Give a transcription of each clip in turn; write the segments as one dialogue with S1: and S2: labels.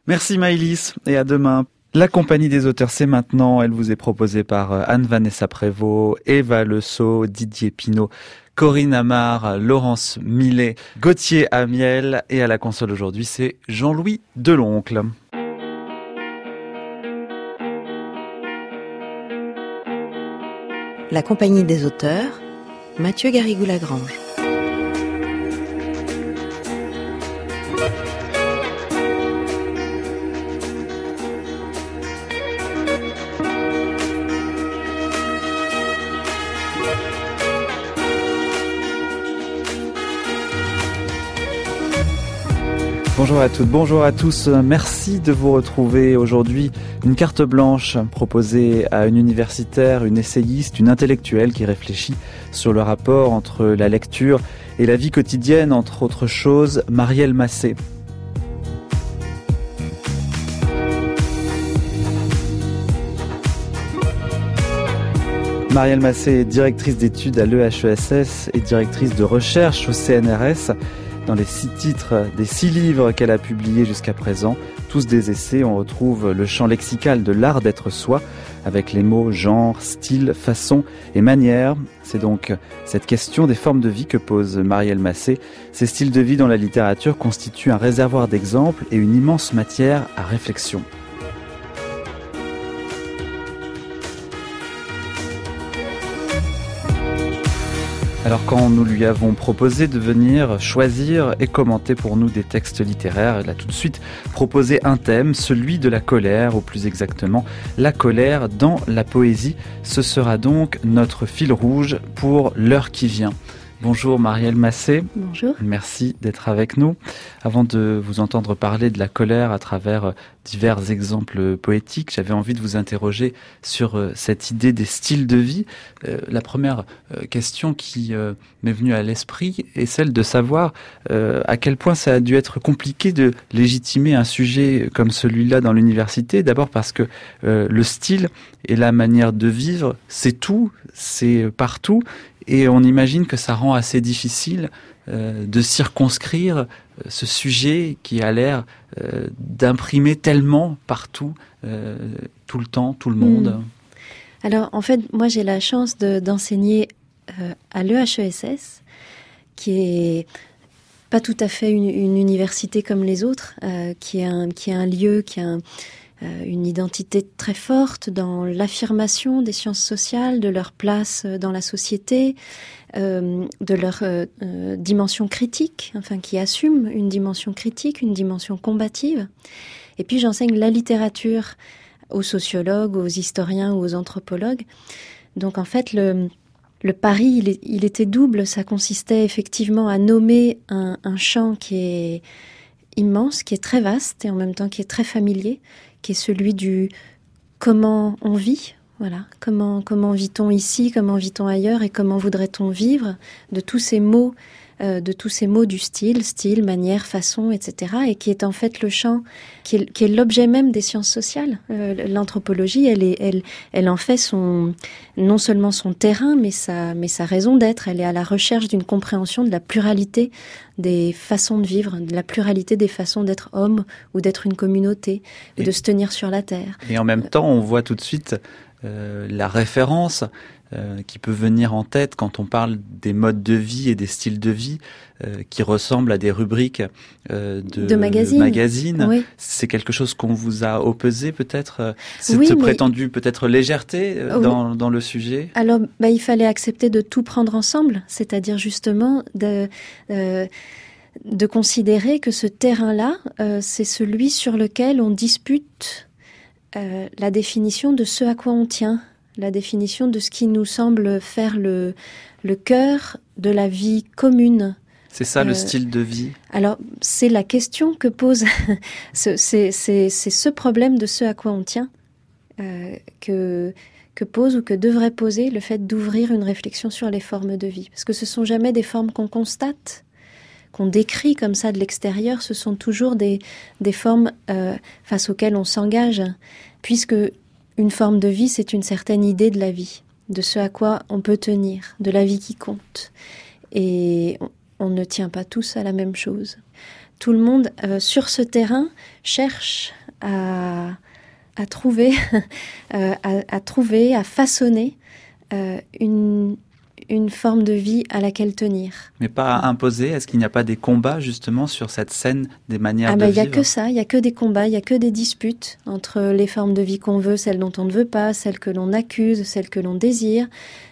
S1: Merci Maëlys et à demain. La compagnie des auteurs, c'est maintenant. Elle vous est proposée par Anne-Vanessa Prévost, Eva Le Sceau, Didier Pinault, Corinne Amar, Laurence Millet, Gauthier Amiel et à la console aujourd'hui, c'est Jean-Louis Deloncle.
S2: La compagnie des auteurs, Mathieu Garrigou-Lagrange.
S1: Bonjour à toutes, bonjour à tous. Merci de vous retrouver aujourd'hui. Une carte blanche proposée à une universitaire, une essayiste, une intellectuelle qui réfléchit sur le rapport entre la lecture et la vie quotidienne, entre autres choses, Marielle Massé. Marielle Massé est directrice d'études à l'EHESS et directrice de recherche au CNRS. Dans les 6 titres des 6 livres qu'elle a publiés jusqu'à présent, tous des essais, on retrouve le champ lexical de l'art d'être soi, avec les mots genre, style, façon et manière. C'est donc cette question des formes de vie que pose Marielle Massé. Ces styles de vie dans la littérature constituent un réservoir d'exemples et une immense matière à réflexion. Alors quand nous lui avons proposé de venir choisir et commenter pour nous des textes littéraires, elle a tout de suite proposé un thème, celui de la colère, ou plus exactement la colère dans la poésie. Ce sera donc notre fil rouge pour l'heure qui vient. Bonjour Marielle Massé.
S3: Bonjour.
S1: Merci d'être avec nous. Avant de vous entendre parler de la colère à travers divers exemples poétiques, j'avais envie de vous interroger sur cette idée des styles de vie. La première question qui m'est venue à l'esprit est celle de savoir à quel point ça a dû être compliqué de légitimer un sujet comme celui-là dans l'université. D'abord parce que le style et la manière de vivre, c'est tout, c'est partout. Et on imagine que ça rend assez difficile de circonscrire ce sujet qui a l'air d'imprimer tellement partout, tout le temps, tout le monde.
S3: Alors en fait, moi j'ai la chance d'enseigner à l'EHESS, qui est pas tout à fait une université comme les autres, qui est un lieu, qui a une identité très forte dans l'affirmation des sciences sociales, de leur place dans la société, de leur dimension critique, enfin qui assume une dimension critique, une dimension combative. Et puis j'enseigne la littérature aux sociologues, aux historiens ou aux anthropologues. Donc en fait le pari il était double, ça consistait effectivement à nommer un champ qui est immense, qui est très vaste et en même temps qui est très familier, qui est celui du comment on vit, voilà, comment vit-on ici, comment vit-on ailleurs et comment voudrait-on vivre, de tous ces mots du style, manière, façon, etc. et qui est en fait le champ qui est l'objet même des sciences sociales. L'anthropologie, elle en fait non seulement son terrain, mais sa raison d'être. Elle est à la recherche d'une compréhension de la pluralité des façons de vivre, de la pluralité des façons d'être homme ou d'être une communauté, ou de se tenir sur la terre.
S1: Et en même temps, on voit tout de suite la référence qui peut venir en tête quand on parle des modes de vie et des styles de vie qui ressemblent à des rubriques de magazines.
S3: Oui.
S1: C'est quelque chose qu'on vous a opposé peut-être, cette prétendue peut-être légèreté dans le sujet.
S3: Alors, il fallait accepter de tout prendre ensemble, c'est-à-dire justement de considérer que ce terrain-là, c'est celui sur lequel on dispute la définition de ce à quoi on tient, la définition de ce qui nous semble faire le cœur de la vie commune.
S1: C'est ça le style de vie.
S3: Alors, c'est la question que pose, c'est ce problème de ce à quoi on tient que pose ou que devrait poser le fait d'ouvrir une réflexion sur les formes de vie. Parce que ce sont jamais des formes qu'on constate, qu'on décrit comme ça de l'extérieur, ce sont toujours des formes face auxquelles on s'engage, puisque une forme de vie, c'est une certaine idée de la vie, de ce à quoi on peut tenir, de la vie qui compte. Et on ne tient pas tous à la même chose. tout le monde sur ce terrain cherche à trouver, à façonner une forme de vie à laquelle tenir.
S1: Mais pas à imposer. Est-ce qu'il n'y a pas des combats justement sur cette scène des manières de vivre ?
S3: Il n'y a que ça, il n'y a que des combats, il n'y a que des disputes entre les formes de vie qu'on veut, celles dont on ne veut pas, celles que l'on accuse, celles que l'on désire,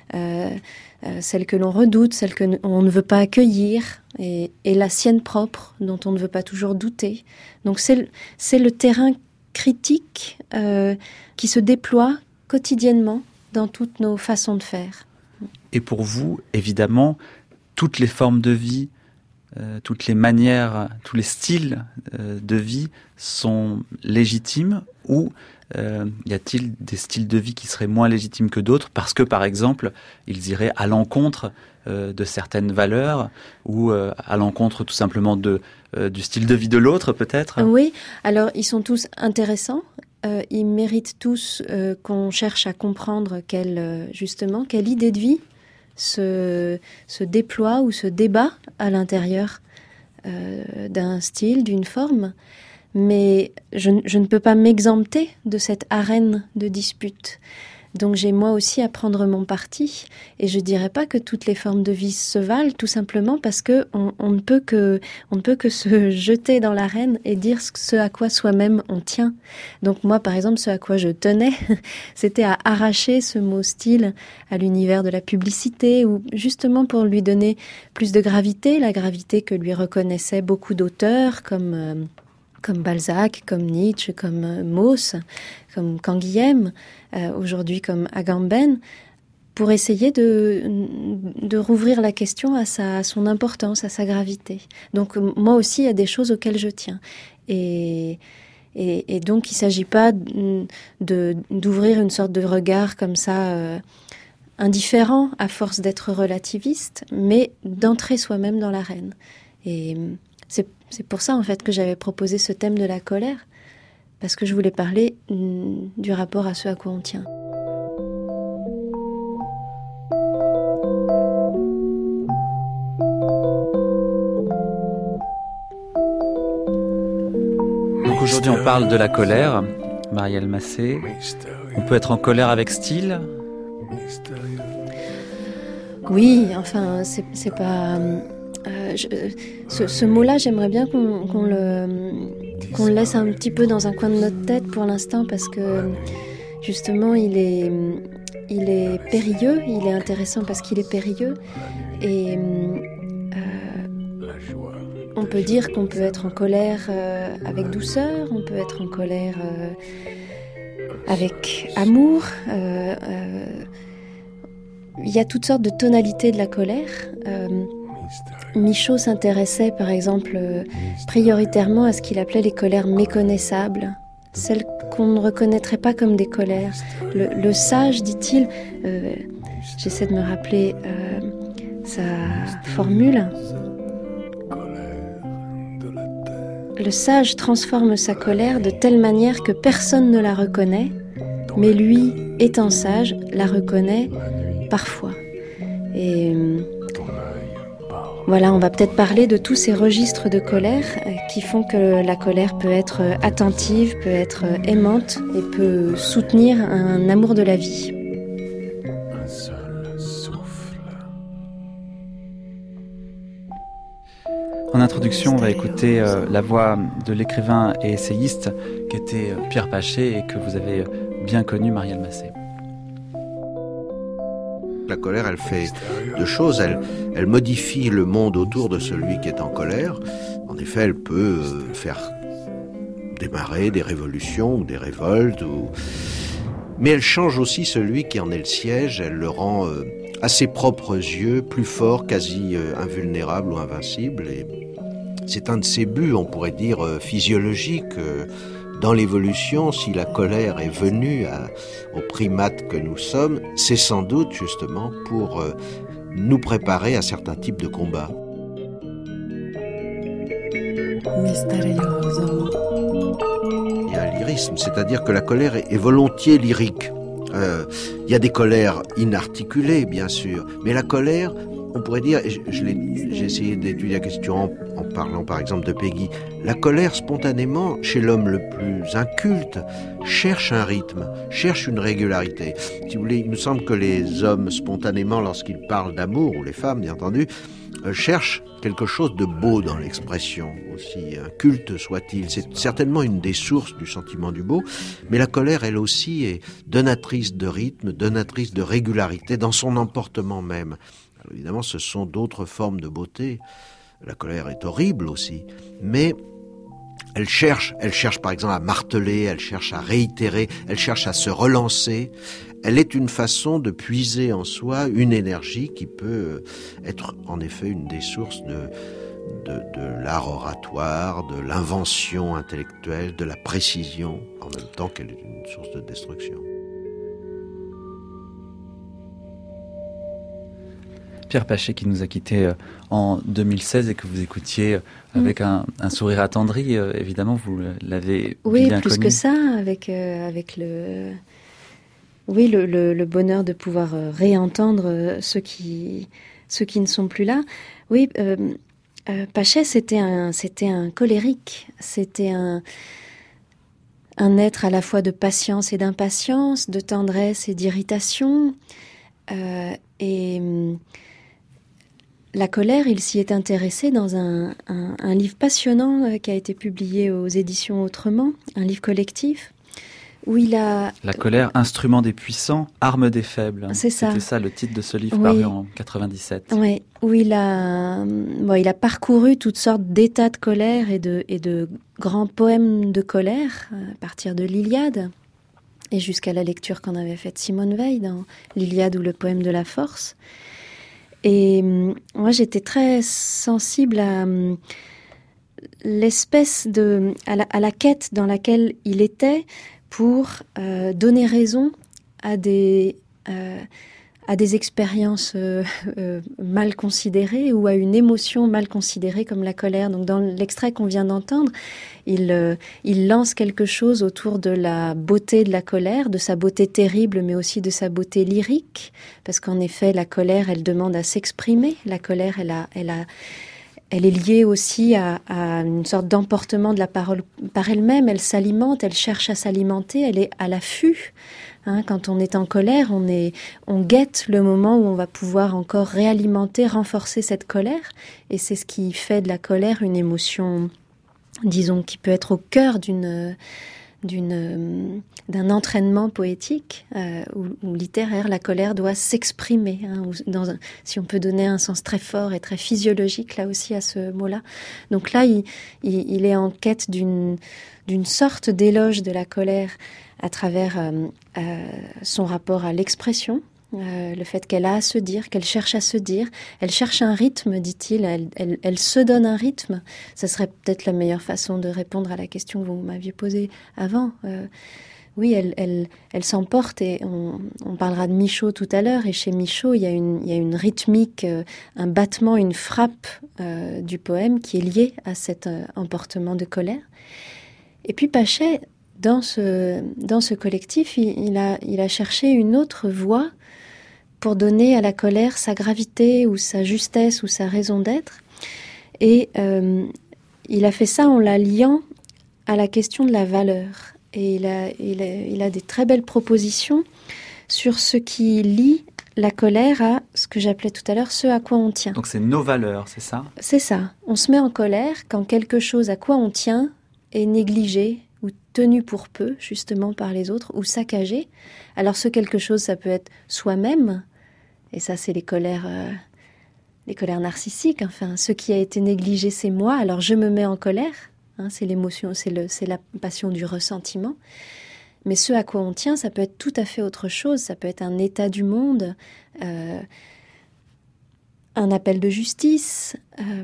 S3: celles que l'on redoute, celles qu'on ne veut pas accueillir, et la sienne propre, dont on ne veut pas toujours douter. Donc c'est le terrain critique qui se déploie quotidiennement dans toutes nos façons de faire.
S1: Et pour vous, évidemment, toutes les formes de vie, toutes les manières, tous les styles de vie sont légitimes, ou y a-t-il des styles de vie qui seraient moins légitimes que d'autres parce que, par exemple, ils iraient à l'encontre de certaines valeurs ou à l'encontre tout simplement du style de vie de l'autre, peut-être ?
S3: Oui, alors ils sont tous intéressants. Ils méritent tous qu'on cherche à comprendre quelle idée de vie se déploie ou se débat à l'intérieur d'un style, d'une forme. Mais je ne peux pas m'exempter de cette arène de dispute. Donc j'ai moi aussi à prendre mon parti, et je dirais pas que toutes les formes de vie se valent, tout simplement parce que on ne peut que se jeter dans l'arène et dire ce à quoi soi-même on tient. Donc moi, par exemple, ce à quoi je tenais, c'était à arracher ce mot style à l'univers de la publicité, ou justement pour lui donner plus de gravité, la gravité que lui reconnaissaient beaucoup d'auteurs comme Balzac, comme Nietzsche, comme Mauss, comme Canguilhem, aujourd'hui comme Agamben, pour essayer de rouvrir la question à son importance, à sa gravité. Donc moi aussi, il y a des choses auxquelles je tiens. Et donc il ne s'agit pas d'ouvrir une sorte de regard comme ça, indifférent à force d'être relativiste, mais d'entrer soi-même dans l'arène. Et c'est pour ça, en fait, que j'avais proposé ce thème de la colère, parce que je voulais parler du rapport à ce à quoi on tient.
S1: Donc aujourd'hui, on parle de la colère. Marielle Massé, on peut être en colère avec style ?
S3: Oui, enfin, c'est pas... ce mot-là, j'aimerais bien qu'on le laisse un petit peu dans un coin de notre tête pour l'instant, parce que justement il est périlleux, il est intéressant parce qu'il est périlleux, et on peut dire qu'on peut être en colère avec douceur, on peut être en colère avec amour. Il y a toutes sortes de tonalités de la colère. Michaud s'intéressait par exemple prioritairement à ce qu'il appelait les colères méconnaissables, celles qu'on ne reconnaîtrait pas comme des colères. Le sage, dit-il, j'essaie de me rappeler sa formule, le sage transforme sa colère de telle manière que personne ne la reconnaît, mais lui, étant sage, la reconnaît parfois. Et voilà, on va peut-être parler de tous ces registres de colère qui font que la colère peut être attentive, peut être aimante et peut soutenir un amour de la vie.
S4: Un seul souffle.
S1: En introduction, on va écouter la voix de l'écrivain et essayiste qui était Pierre Pachet et que vous avez bien connu, Marielle Massé.
S5: La colère, elle fait deux choses. Elle modifie le monde autour de celui qui est en colère. En effet, elle peut faire démarrer des révolutions ou des révoltes. Mais elle change aussi celui qui en est le siège. Elle le rend à ses propres yeux plus fort, quasi invulnérable ou invincible. Et c'est un de ses buts, on pourrait dire, physiologiques. Dans l'évolution, si la colère est venue aux primates que nous sommes, c'est sans doute justement pour nous préparer à certains types de combats. Il y a un lyrisme, c'est-à-dire que la colère est volontiers lyrique. Il y a des colères inarticulées, bien sûr, mais la colère On pourrait dire, j'ai essayé d'étudier la question en parlant par exemple de Péguy, la colère spontanément, chez l'homme le plus inculte, cherche un rythme, cherche une régularité. Si vous voulez, il me semble que les hommes spontanément, lorsqu'ils parlent d'amour, ou les femmes bien entendu, cherchent quelque chose de beau dans l'expression, aussi inculte soit-il. C'est certainement une des sources du sentiment du beau, mais la colère, elle aussi, est donatrice de rythme, donatrice de régularité dans son emportement même. Alors, évidemment, ce sont d'autres formes de beauté. La colère est horrible aussi, mais elle cherche par exemple à marteler, elle cherche à réitérer, elle cherche à se relancer. Elle est une façon de puiser en soi une énergie qui peut être en effet une des sources de l'art oratoire, de l'invention intellectuelle, de la précision, en même temps qu'elle est une source de destruction.
S1: Pierre Pachet qui nous a quittés en 2016 et que vous écoutiez avec un sourire attendri, évidemment, vous l'avez bien connu.
S3: Oui, plus que ça, avec le bonheur de pouvoir réentendre ceux qui ne sont plus là. Oui, Pachet, c'était un colérique, c'était un être à la fois de patience et d'impatience, de tendresse et d'irritation, et la colère, il s'y est intéressé dans un livre passionnant qui a été publié aux éditions Autrement, un livre collectif, où il a...
S1: La colère, instrument des puissants, arme des faibles.
S3: C'est ça.
S1: C'était ça le titre de ce livre paru en 97.
S3: Oui, où il a parcouru toutes sortes d'états de colère et de grands poèmes de colère, à partir de l'Iliade, et jusqu'à la lecture qu'en avait faite Simone Veil dans l'Iliade ou le poème de la force. Et moi, j'étais très sensible à l'espèce à la quête dans laquelle il était pour donner raison à des expériences mal considérées ou à une émotion mal considérée comme la colère. Donc dans l'extrait qu'on vient d'entendre, il lance quelque chose autour de la beauté de la colère, de sa beauté terrible, mais aussi de sa beauté lyrique, parce qu'en effet, la colère, elle demande à s'exprimer. La colère, elle est liée aussi à une sorte d'emportement de la parole par elle-même. Elle s'alimente, elle cherche à s'alimenter, elle est à l'affût. Quand on est en colère, on guette le moment où on va pouvoir encore réalimenter, renforcer cette colère. Et c'est ce qui fait de la colère une émotion, disons, qui peut être au cœur d'un entraînement poétique ou littéraire. La colère doit s'exprimer, si on peut donner un sens très fort et très physiologique là aussi à ce mot-là. Donc là, il est en quête d'une sorte d'éloge de la colère à travers son rapport à l'expression, le fait qu'elle a à se dire, qu'elle cherche à se dire. Elle cherche un rythme, dit-il, elle se donne un rythme. Ça serait peut-être la meilleure façon de répondre à la question que vous m'aviez posée avant. Oui, elle s'emporte, et on parlera de Michaud tout à l'heure, et chez Michaud, il y a une rythmique, un battement, une frappe du poème qui est liée à cet emportement de colère. Et puis Pachet, dans ce collectif, il a cherché une autre voie pour donner à la colère sa gravité ou sa justesse ou sa raison d'être. Et il a fait ça en la liant à la question de la valeur. Et il a des très belles propositions sur ce qui lie la colère à ce que j'appelais tout à l'heure ce à quoi on tient.
S1: Donc c'est nos valeurs, c'est ça ?
S3: C'est ça. On se met en colère quand quelque chose à quoi on tient est négligé ou tenu pour peu, justement, par les autres, ou saccagé. Alors ce quelque chose, ça peut être soi-même, et ça c'est les colères narcissiques. Enfin, ce qui a été négligé, c'est moi, alors je me mets en colère. C'est l'émotion, c'est la passion du ressentiment. Mais ce à quoi on tient, ça peut être tout à fait autre chose. Ça peut être un état du monde, un appel de justice.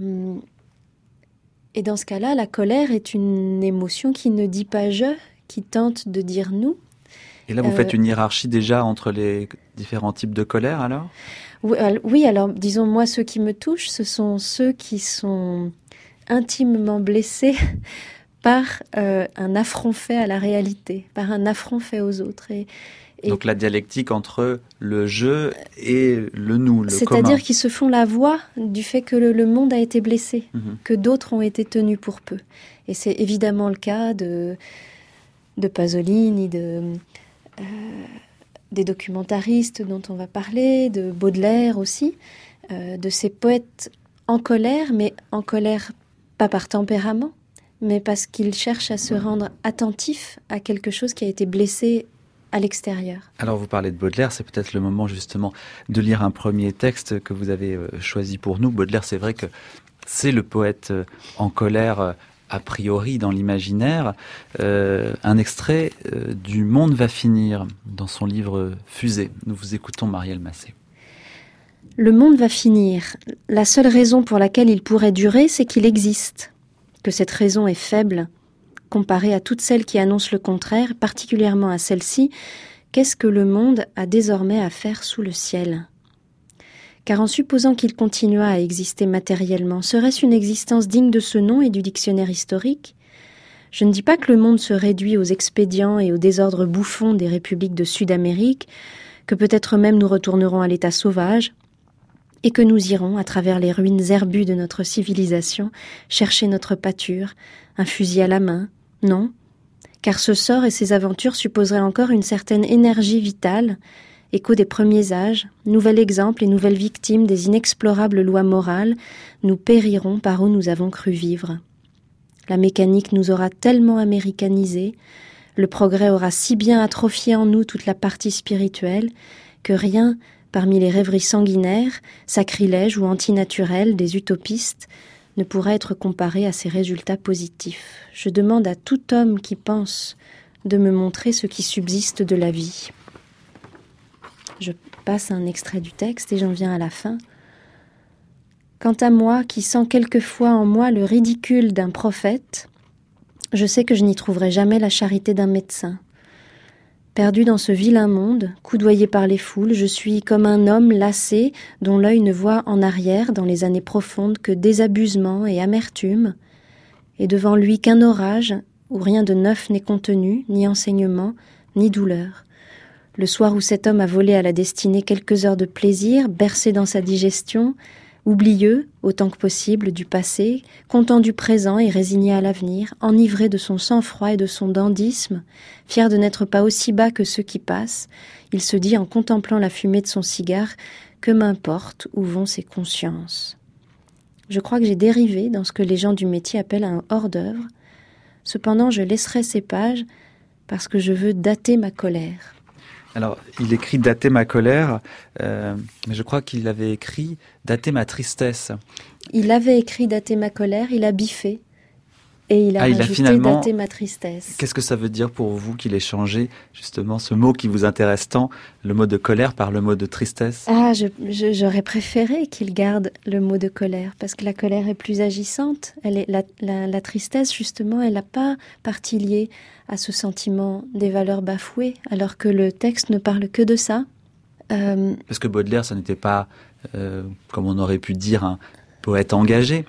S3: Et dans ce cas-là, la colère est une émotion qui ne dit pas « je », qui tente de dire « nous ».
S1: Et là, vous faites une hiérarchie déjà entre les différents types de colère, alors ?
S3: Oui, alors, disons, moi, ceux qui me touchent, ce sont ceux qui sont intimement blessés par un affront fait à la réalité, par un affront fait aux autres.
S1: Donc la dialectique entre le je et le nous, le commun.
S3: C'est-à-dire qu'ils se font la voix du fait que le monde a été blessé, que d'autres ont été tenus pour peu. Et c'est évidemment le cas de Pasolini, des documentaristes dont on va parler, de Baudelaire aussi, de ces poètes en colère, mais en colère pas par tempérament, mais parce qu'ils cherchent à se rendre attentifs à quelque chose qui a été blessé à l'extérieur.
S1: Alors vous parlez de Baudelaire, c'est peut-être le moment justement de lire un premier texte que vous avez choisi pour nous. Baudelaire, c'est vrai que c'est le poète en colère a priori dans l'imaginaire. Un extrait du Monde va finir dans son livre Fusée. Nous vous écoutons, Marielle Massé.
S3: Le monde va finir. La seule raison pour laquelle il pourrait durer, c'est qu'il existe. Que cette raison est faible, comparée à toutes celles qui annoncent le contraire, particulièrement à celle-ci, qu'est-ce que le monde a désormais à faire sous le ciel ? Car en supposant qu'il continuât à exister matériellement, serait-ce une existence digne de ce nom et du dictionnaire historique ? Je ne dis pas que le monde se réduit aux expédients et aux désordres bouffons des républiques de Sud-Amérique, que peut-être même nous retournerons à l'état sauvage, et que nous irons, à travers les ruines herbues de notre civilisation, chercher notre pâture, un fusil à la main. Non, car ce sort et ses aventures supposeraient encore une certaine énergie vitale, écho des premiers âges, nouvel exemple et nouvelle victime des inexplorables lois morales, nous périrons par où nous avons cru vivre. La mécanique nous aura tellement américanisés, le progrès aura si bien atrophié en nous toute la partie spirituelle, que rien, parmi les rêveries sanguinaires, sacrilèges ou antinaturelles des utopistes, ne pourra être comparé à ces résultats positifs. Je demande à tout homme qui pense de me montrer ce qui subsiste de la vie. Je passe un extrait du texte et j'en viens à la fin. Quant à moi, qui sens quelquefois en moi le ridicule d'un prophète, je sais que je n'y trouverai jamais la charité d'un médecin. Perdu dans ce vilain monde, coudoyé par les foules, je suis comme un homme lassé dont l'œil ne voit en arrière dans les années profondes que désabusement et amertume, et devant lui qu'un orage où rien de neuf n'est contenu, ni enseignement, ni douleur. Le soir où cet homme a volé à la destinée quelques heures de plaisir, bercé dans sa digestion, oublieux, autant que possible, du passé, content du présent et résigné à l'avenir, enivré de son sang-froid et de son dandysme, fier de n'être pas aussi bas que ceux qui passent, il se dit en contemplant la fumée de son cigare « Que m'importe où vont ses consciences ?» Je crois que j'ai dérivé dans ce que les gens du métier appellent un hors-d'œuvre. Cependant, je laisserai ces pages parce que je veux dater ma colère.
S1: Alors, il écrit « dater ma colère », mais je crois qu'il avait écrit « dater ma tristesse ».
S3: Il avait écrit « dater ma colère », il a biffé, et il a rajouté « dater ma tristesse ».
S1: Qu'est-ce que ça veut dire pour vous qu'il ait changé, justement, ce mot qui vous intéresse tant, le mot de colère par le mot de tristesse ?
S3: Ah, j'aurais préféré qu'il garde le mot de colère, parce que la colère est plus agissante. La tristesse, justement, elle n'a pas partie liée à ce sentiment des valeurs bafouées, alors que le texte ne parle que de ça.
S1: Parce que Baudelaire, ça n'était pas, comme on aurait pu dire, un poète engagé.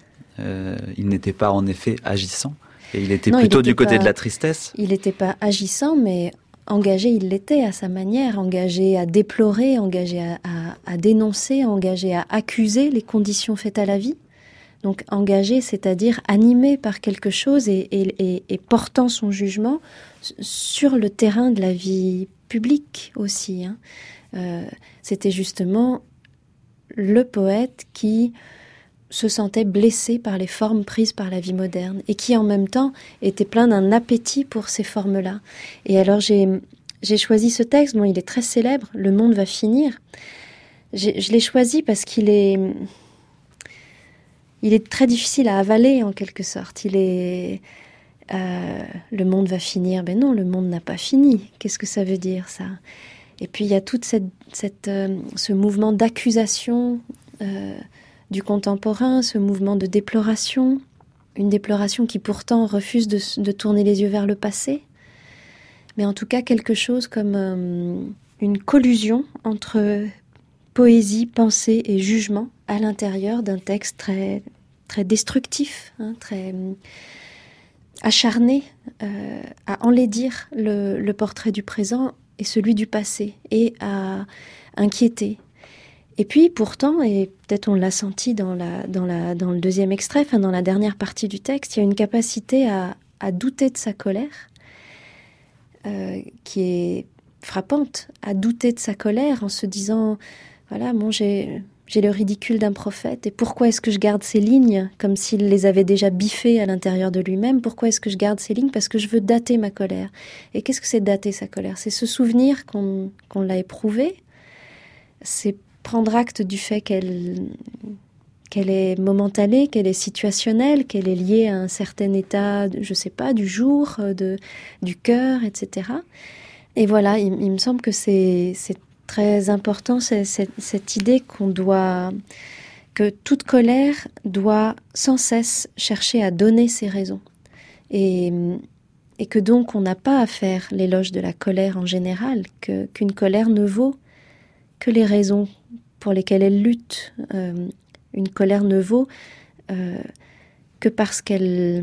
S1: Il n'était pas en effet agissant. Et il était plutôt du côté de la tristesse.
S3: Il n'était pas agissant, mais engagé, il l'était à sa manière. Engagé à déplorer, engagé à dénoncer, engagé à accuser les conditions faites à la vie. Donc engagé, c'est-à-dire animé par quelque chose et portant son jugement sur le terrain de la vie publique aussi. C'était justement le poète qui se sentait blessé par les formes prises par la vie moderne et qui en même temps était plein d'un appétit pour ces formes-là. Et alors j'ai choisi ce texte, bon, il est très célèbre, « Le monde va finir ». Je l'ai choisi parce qu'il est très difficile à avaler en quelque sorte. Le monde va finir. Ben non, le monde n'a pas fini. Qu'est-ce que ça veut dire ça ? Et puis il y a tout ce mouvement d'accusation du contemporain, ce mouvement de déploration, une déploration qui pourtant refuse de tourner les yeux vers le passé, mais en tout cas quelque chose comme une collusion entre poésie, pensée et jugement à l'intérieur d'un texte très, très destructif, très acharné à enlaidir le portrait du présent est celui du passé et à inquiéter. Et puis pourtant, et peut-être on l'a senti dans le deuxième extrait, dans la dernière partie du texte, il y a une capacité à douter de sa colère qui est frappante, à douter de sa colère en se disant, voilà, j'ai le ridicule d'un prophète, et pourquoi est-ce que je garde ces lignes comme s'il les avait déjà biffées à l'intérieur de lui-même? Pourquoi est-ce que je garde ces lignes? Parce que je veux dater ma colère. Et qu'est-ce que c'est dater sa colère? C'est se souvenir qu'on l'a éprouvée, c'est prendre acte du fait qu'elle est momentanée, qu'elle est situationnelle, qu'elle est liée à un certain état, je sais pas, du jour, du cœur, etc. Et voilà, il me semble que c'est très important, cette idée que toute colère doit sans cesse chercher à donner ses raisons. Et que donc on n'a pas à faire l'éloge de la colère en général, qu'une colère ne vaut que les raisons pour lesquelles elle lutte. Une colère ne vaut que parce qu'elle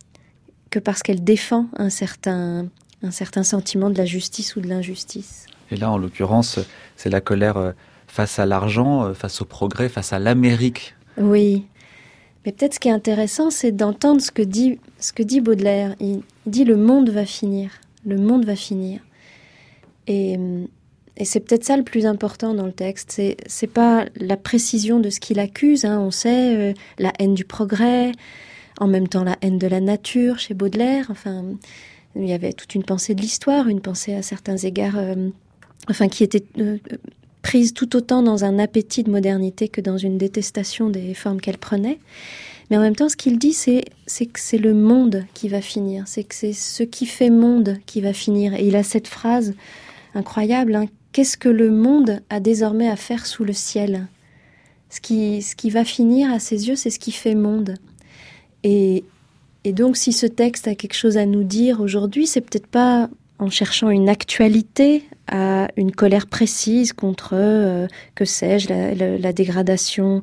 S3: défend un certain sentiment de la justice ou de l'injustice.
S1: Et là, en l'occurrence, c'est la colère face à l'argent, face au progrès, face à l'Amérique.
S3: Oui, mais peut-être ce qui est intéressant, c'est d'entendre ce que dit Baudelaire. Il dit « le monde va finir ». Le monde va finir. Et c'est peut-être ça le plus important dans le texte. C'est pas la précision de ce qu'il accuse. On sait la haine du progrès, en même temps la haine de la nature chez Baudelaire. Enfin, il y avait toute une pensée de l'histoire, une pensée à certains égards... qui était prise tout autant dans un appétit de modernité que dans une détestation des formes qu'elle prenait. Mais en même temps, ce qu'il dit, c'est que c'est le monde qui va finir, c'est que c'est ce qui fait monde qui va finir. Et il a cette phrase incroyable, qu'est-ce que le monde a désormais à faire sous le ciel? Ce qui va finir à ses yeux, c'est ce qui fait monde. Et donc, si ce texte a quelque chose à nous dire aujourd'hui, c'est peut-être pas en cherchant une actualité à une colère précise contre, que sais-je, la dégradation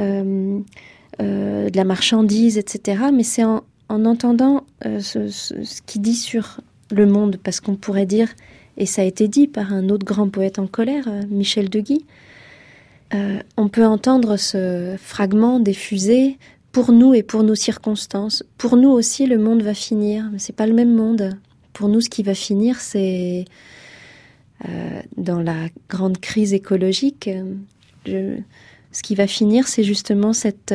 S3: de la marchandise, etc. Mais c'est en entendant ce qu'il dit sur le monde, parce qu'on pourrait dire, et ça a été dit par un autre grand poète en colère, Michel de Guy, on peut entendre ce fragment des fusées, pour nous et pour nos circonstances. Pour nous aussi, le monde va finir, mais c'est pas le même monde. Pour nous, ce qui va finir, c'est dans la grande crise écologique. Ce qui va finir, c'est justement c'est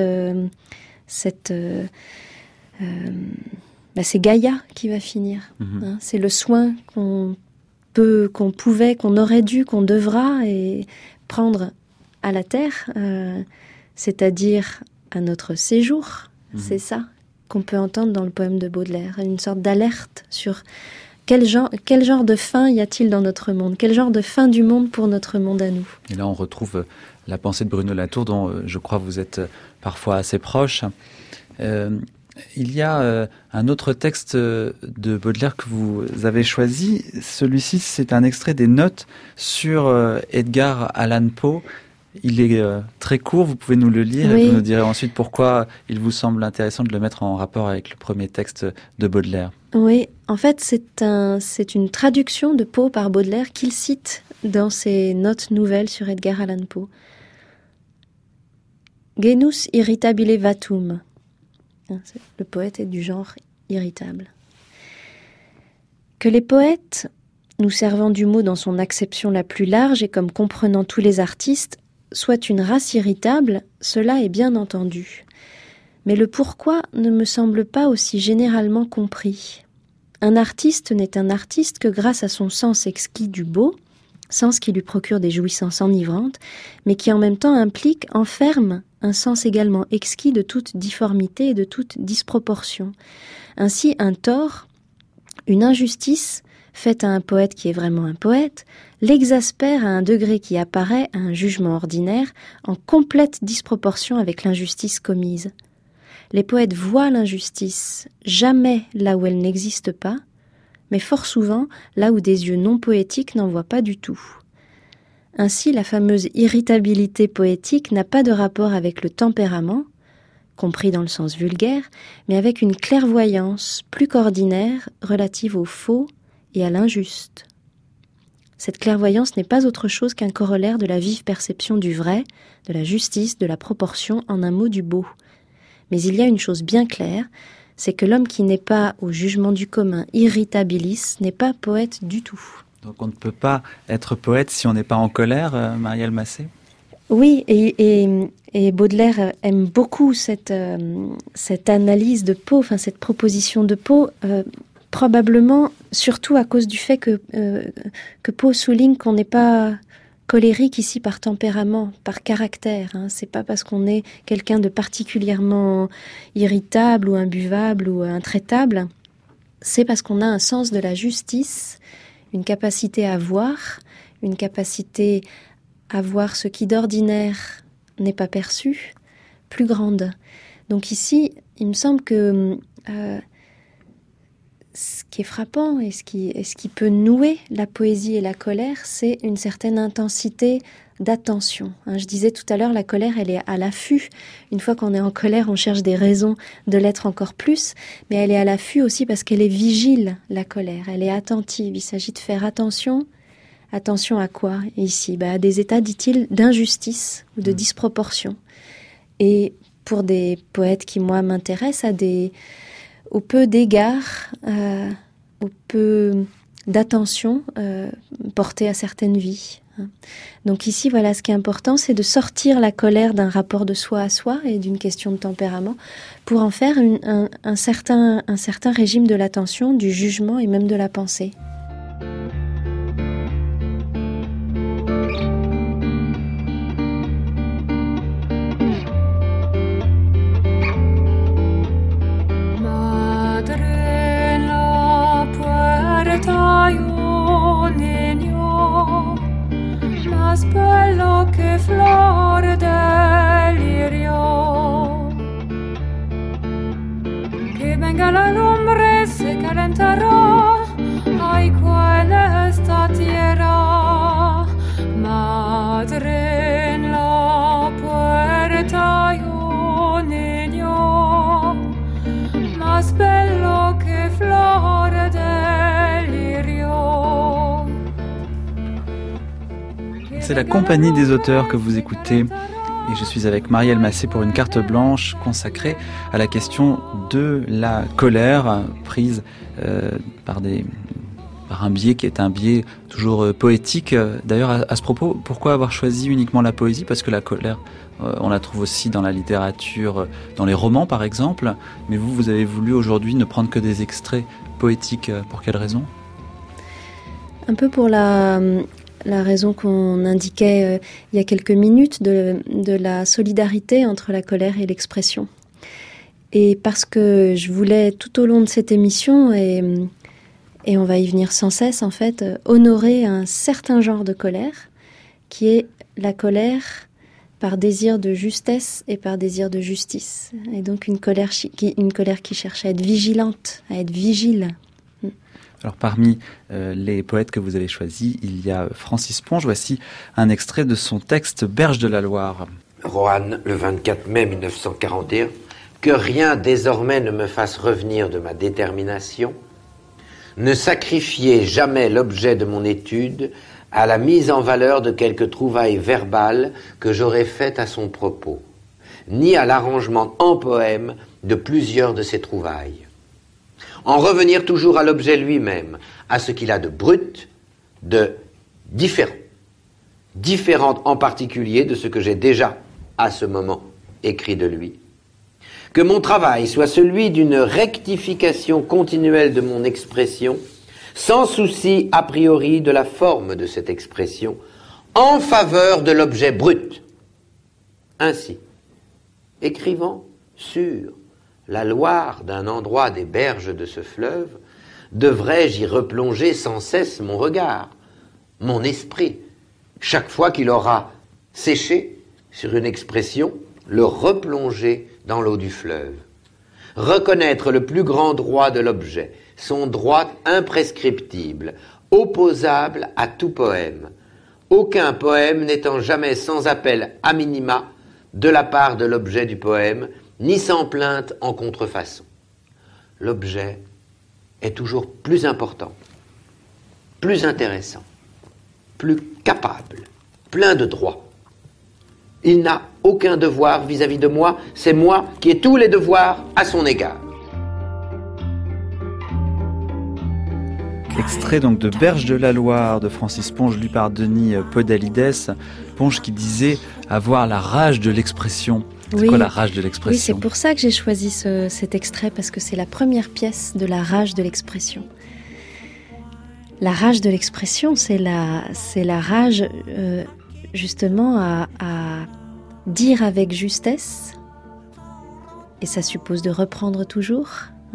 S3: Gaïa qui va finir. C'est le soin qu'on pouvait, qu'on aurait dû, qu'on devra et prendre à la terre, c'est-à-dire à notre séjour. C'est ça qu'on peut entendre dans le poème de Baudelaire, une sorte d'alerte sur quel genre de fin y a-t-il dans notre monde, quel genre de fin du monde pour notre monde à nous.
S1: Et là, on retrouve la pensée de Bruno Latour, dont je crois vous êtes parfois assez proche. Il y a un autre texte de Baudelaire que vous avez choisi. Celui-ci, c'est un extrait des notes sur Edgar Allan Poe. Il est très court, vous pouvez nous le lire et vous nous direz ensuite pourquoi il vous semble intéressant de le mettre en rapport avec le premier texte de Baudelaire.
S3: Oui, en fait c'est une traduction de Poe par Baudelaire qu'il cite dans ses notes nouvelles sur Edgar Allan Poe. Genus irritabile vatum. Le poète est du genre irritable. Que les poètes, nous servant du mot dans son acception la plus large et comme comprenant tous les artistes, soit une race irritable, cela est bien entendu. Mais le pourquoi ne me semble pas aussi généralement compris. Un artiste n'est un artiste que grâce à son sens exquis du beau, sens qui lui procure des jouissances enivrantes, mais qui en même temps enferme un sens également exquis de toute difformité et de toute disproportion. Ainsi, un tort, une injustice, faite à un poète qui est vraiment un poète, l'exaspère à un degré qui apparaît à un jugement ordinaire en complète disproportion avec l'injustice commise. Les poètes voient l'injustice jamais là où elle n'existe pas, mais fort souvent là où des yeux non poétiques n'en voient pas du tout. Ainsi, la fameuse irritabilité poétique n'a pas de rapport avec le tempérament, compris dans le sens vulgaire, mais avec une clairvoyance plus qu'ordinaire relative au faux et à l'injuste. Cette clairvoyance n'est pas autre chose qu'un corollaire de la vive perception du vrai, de la justice, de la proportion, en un mot du beau. Mais il y a une chose bien claire, c'est que l'homme qui n'est pas au jugement du commun irritabilis n'est pas poète du tout.
S1: Donc on ne peut pas être poète si on n'est pas en colère, Marielle Massé ?
S3: Oui, et Baudelaire aime beaucoup cette analyse de Poe, enfin cette proposition de Poe, probablement surtout à cause du fait que Poe souligne qu'on n'est pas colérique ici par tempérament, par caractère. C'est pas parce qu'on est quelqu'un de particulièrement irritable ou imbuvable ou intraitable, c'est parce qu'on a un sens de la justice, une capacité à voir, une capacité à voir ce qui d'ordinaire n'est pas perçu, plus grande. Donc ici, il me semble que ce qui est frappant et ce qui peut nouer la poésie et la colère, c'est une certaine intensité d'attention. Je disais tout à l'heure, la colère, elle est à l'affût. Une fois qu'on est en colère, on cherche des raisons de l'être encore plus, mais elle est à l'affût aussi parce qu'elle est vigile, la colère. Elle est attentive. Il s'agit de faire attention. Attention à quoi ici ? À des états, dit-il, d'injustice ou de disproportion. Et pour des poètes qui, moi, m'intéressent, au peu d'égards, au peu d'attention portée à certaines vies. Donc ici, voilà, ce qui est important, c'est de sortir la colère d'un rapport de soi à soi et d'une question de tempérament pour en faire un certain régime de l'attention, du jugement et même de la pensée.
S6: Más bello che flor del lirio, che venga la lumbre se calentará, ay en esta tierra, madre en la puerta y un niño, más bello che flor del lirio.
S1: C'est la Compagnie des auteurs que vous écoutez et je suis avec Marielle Massé pour une carte blanche consacrée à la question de la colère prise par un biais qui est un biais toujours poétique. D'ailleurs, à ce propos, pourquoi avoir choisi uniquement la poésie ? Parce que la colère, on la trouve aussi dans la littérature, dans les romans par exemple, mais vous avez voulu aujourd'hui ne prendre que des extraits poétiques. Pour quelle raison ?
S3: Un peu pour la raison qu'on indiquait il y a quelques minutes de la solidarité entre la colère et l'expression. Et parce que je voulais tout au long de cette émission, et on va y venir sans cesse en fait, honorer un certain genre de colère, qui est la colère par désir de justesse et par désir de justice. Et donc une colère qui cherche à être vigilante, à être vigile.
S1: Alors parmi les poètes que vous avez choisis, il y a Francis Ponge. Voici un extrait de son texte Berge de la Loire.
S7: Roanne, le 24 mai 1941, que rien désormais ne me fasse revenir de ma détermination, ne sacrifier jamais l'objet de mon étude à la mise en valeur de quelque trouvaille verbale que j'aurais faite à son propos, ni à l'arrangement en poème de plusieurs de ces trouvailles. En revenir toujours à l'objet lui-même, à ce qu'il a de brut, de différent. Différent en particulier de ce que j'ai déjà, à ce moment, écrit de lui. Que mon travail soit celui d'une rectification continuelle de mon expression, sans souci a priori de la forme de cette expression, en faveur de l'objet brut. Ainsi, écrivant sur la Loire d'un endroit des berges de ce fleuve, devrais-je y replonger sans cesse mon regard, mon esprit, chaque fois qu'il aura séché sur une expression, le replonger dans l'eau du fleuve. Reconnaître le plus grand droit de l'objet, son droit imprescriptible, opposable à tout poème, aucun poème n'étant jamais sans appel a minima de la part de l'objet du poème, ni sans plainte en contrefaçon. L'objet est toujours plus important, plus intéressant, plus capable, plein de droits. Il n'a aucun devoir vis-à-vis de moi, c'est moi qui ai tous les devoirs à son égard.
S1: Extrait donc de Berge de la Loire de Francis Ponge, lu par Denis Podalides. Ponge qui disait avoir la rage de l'expression. C'est quoi la rage de l'expression ?
S3: Oui, c'est pour ça que j'ai choisi cet extrait, parce que c'est la première pièce de la rage de l'expression. La rage de l'expression, c'est la rage justement à dire avec justesse, et ça suppose de reprendre toujours,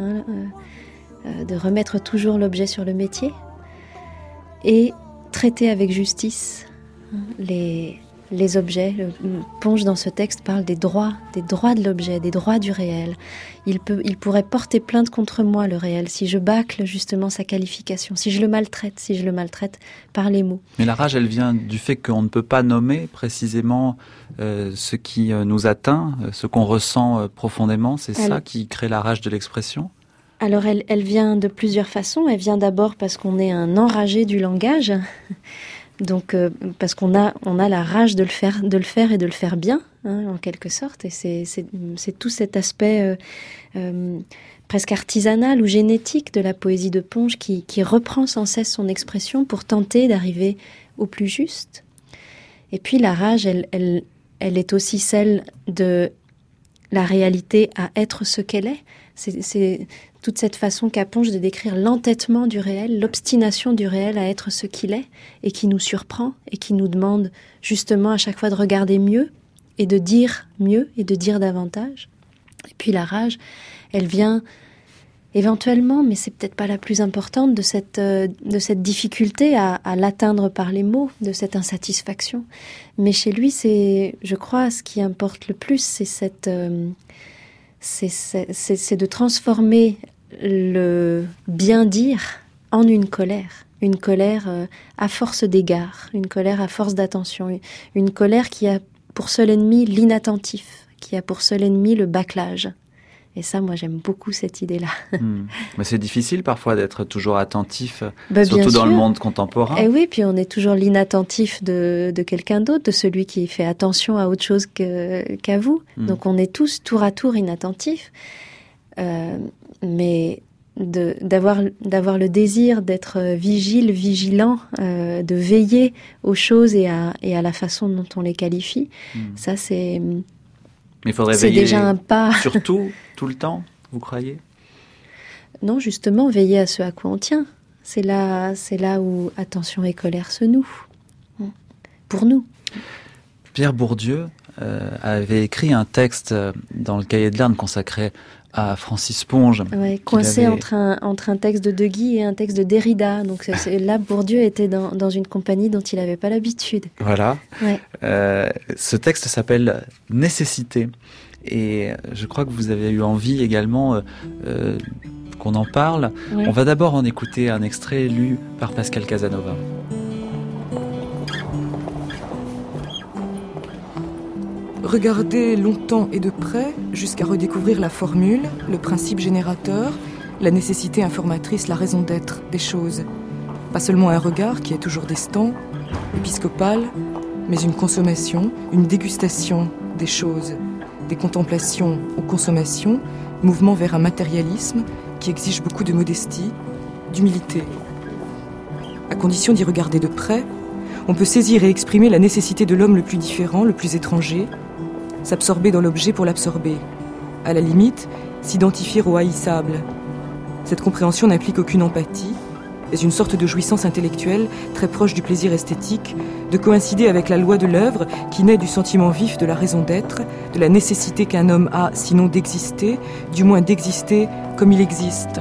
S3: de remettre toujours l'objet sur le métier, et traiter avec justice les objets. Ponge dans ce texte parle des droits de l'objet, des droits du réel. Il pourrait porter plainte contre moi, le réel, si je bâcle justement sa qualification, si je le maltraite par les mots.
S1: Mais la rage, elle vient du fait qu'on ne peut pas nommer précisément ce qui nous atteint, ce qu'on ressent profondément. C'est ça qui crée la rage de l'expression ?
S3: Alors elle vient de plusieurs façons. Elle vient d'abord parce qu'on est un enragé du langage. Donc, parce qu'on a la rage de le faire et de le faire bien, en quelque sorte. Et c'est tout cet aspect presque artisanal ou génétique de la poésie de Ponge qui reprend sans cesse son expression pour tenter d'arriver au plus juste. Et puis la rage, elle est aussi celle de la réalité à être ce qu'elle est. C'est toute cette façon qu'a Ponge de décrire l'entêtement du réel, l'obstination du réel à être ce qu'il est, et qui nous surprend, et qui nous demande justement à chaque fois de regarder mieux, et de dire mieux, et de dire davantage. Et puis la rage, elle vient éventuellement, mais c'est peut-être pas la plus importante, de cette difficulté à l'atteindre par les mots, de cette insatisfaction. Mais chez lui, c'est, je crois, ce qui importe le plus, c'est de transformer le bien dire en une colère à force d'égard, une colère à force d'attention, une colère qui a pour seul ennemi l'inattentif, qui a pour seul ennemi le bâclage. Et ça, moi, j'aime beaucoup cette idée-là.
S1: Mais c'est difficile parfois d'être toujours attentif,
S3: surtout
S1: dans le monde contemporain.
S3: Et oui, puis on est toujours l'inattentif de quelqu'un d'autre, de celui qui fait attention à autre chose qu'à vous. Donc on est tous tour à tour inattentifs. Mais d'avoir le désir d'être vigilant, de veiller aux choses et à la façon dont on les qualifie, ça c'est...
S1: Mais il faudrait veiller déjà un pas. Surtout, tout le temps, vous croyez ?
S3: Non, justement, veiller à ce à quoi on tient. C'est là où attention et colère se nouent. Pour nous.
S1: Pierre Bourdieu avait écrit un texte dans le Cahier de l'Inde consacré à Francis Ponge.
S3: Ouais, coincé entre un texte de De Guy et un texte de Derrida. Donc là, Bourdieu était dans une compagnie dont il n'avait pas l'habitude.
S1: Voilà.
S3: Ouais.
S1: Ce texte s'appelle « Nécessité ». Et je crois que vous avez eu envie également qu'on en parle. Ouais. On va d'abord en écouter un extrait lu par Pascal Casanova.
S8: Regarder longtemps et de près, jusqu'à redécouvrir la formule, le principe générateur, la nécessité informatrice, la raison d'être des choses. Pas seulement un regard qui est toujours distant, épiscopal, mais une consommation, une dégustation des choses, des contemplations aux consommations, mouvement vers un matérialisme qui exige beaucoup de modestie, d'humilité. À condition d'y regarder de près, on peut saisir et exprimer la nécessité de l'homme le plus différent, le plus étranger, s'absorber dans l'objet pour l'absorber. À la limite, s'identifier au haïssable. Cette compréhension n'implique aucune empathie, est une sorte de jouissance intellectuelle très proche du plaisir esthétique, de coïncider avec la loi de l'œuvre qui naît du sentiment vif de la raison d'être, de la nécessité qu'un homme a, sinon d'exister, du moins d'exister comme il existe.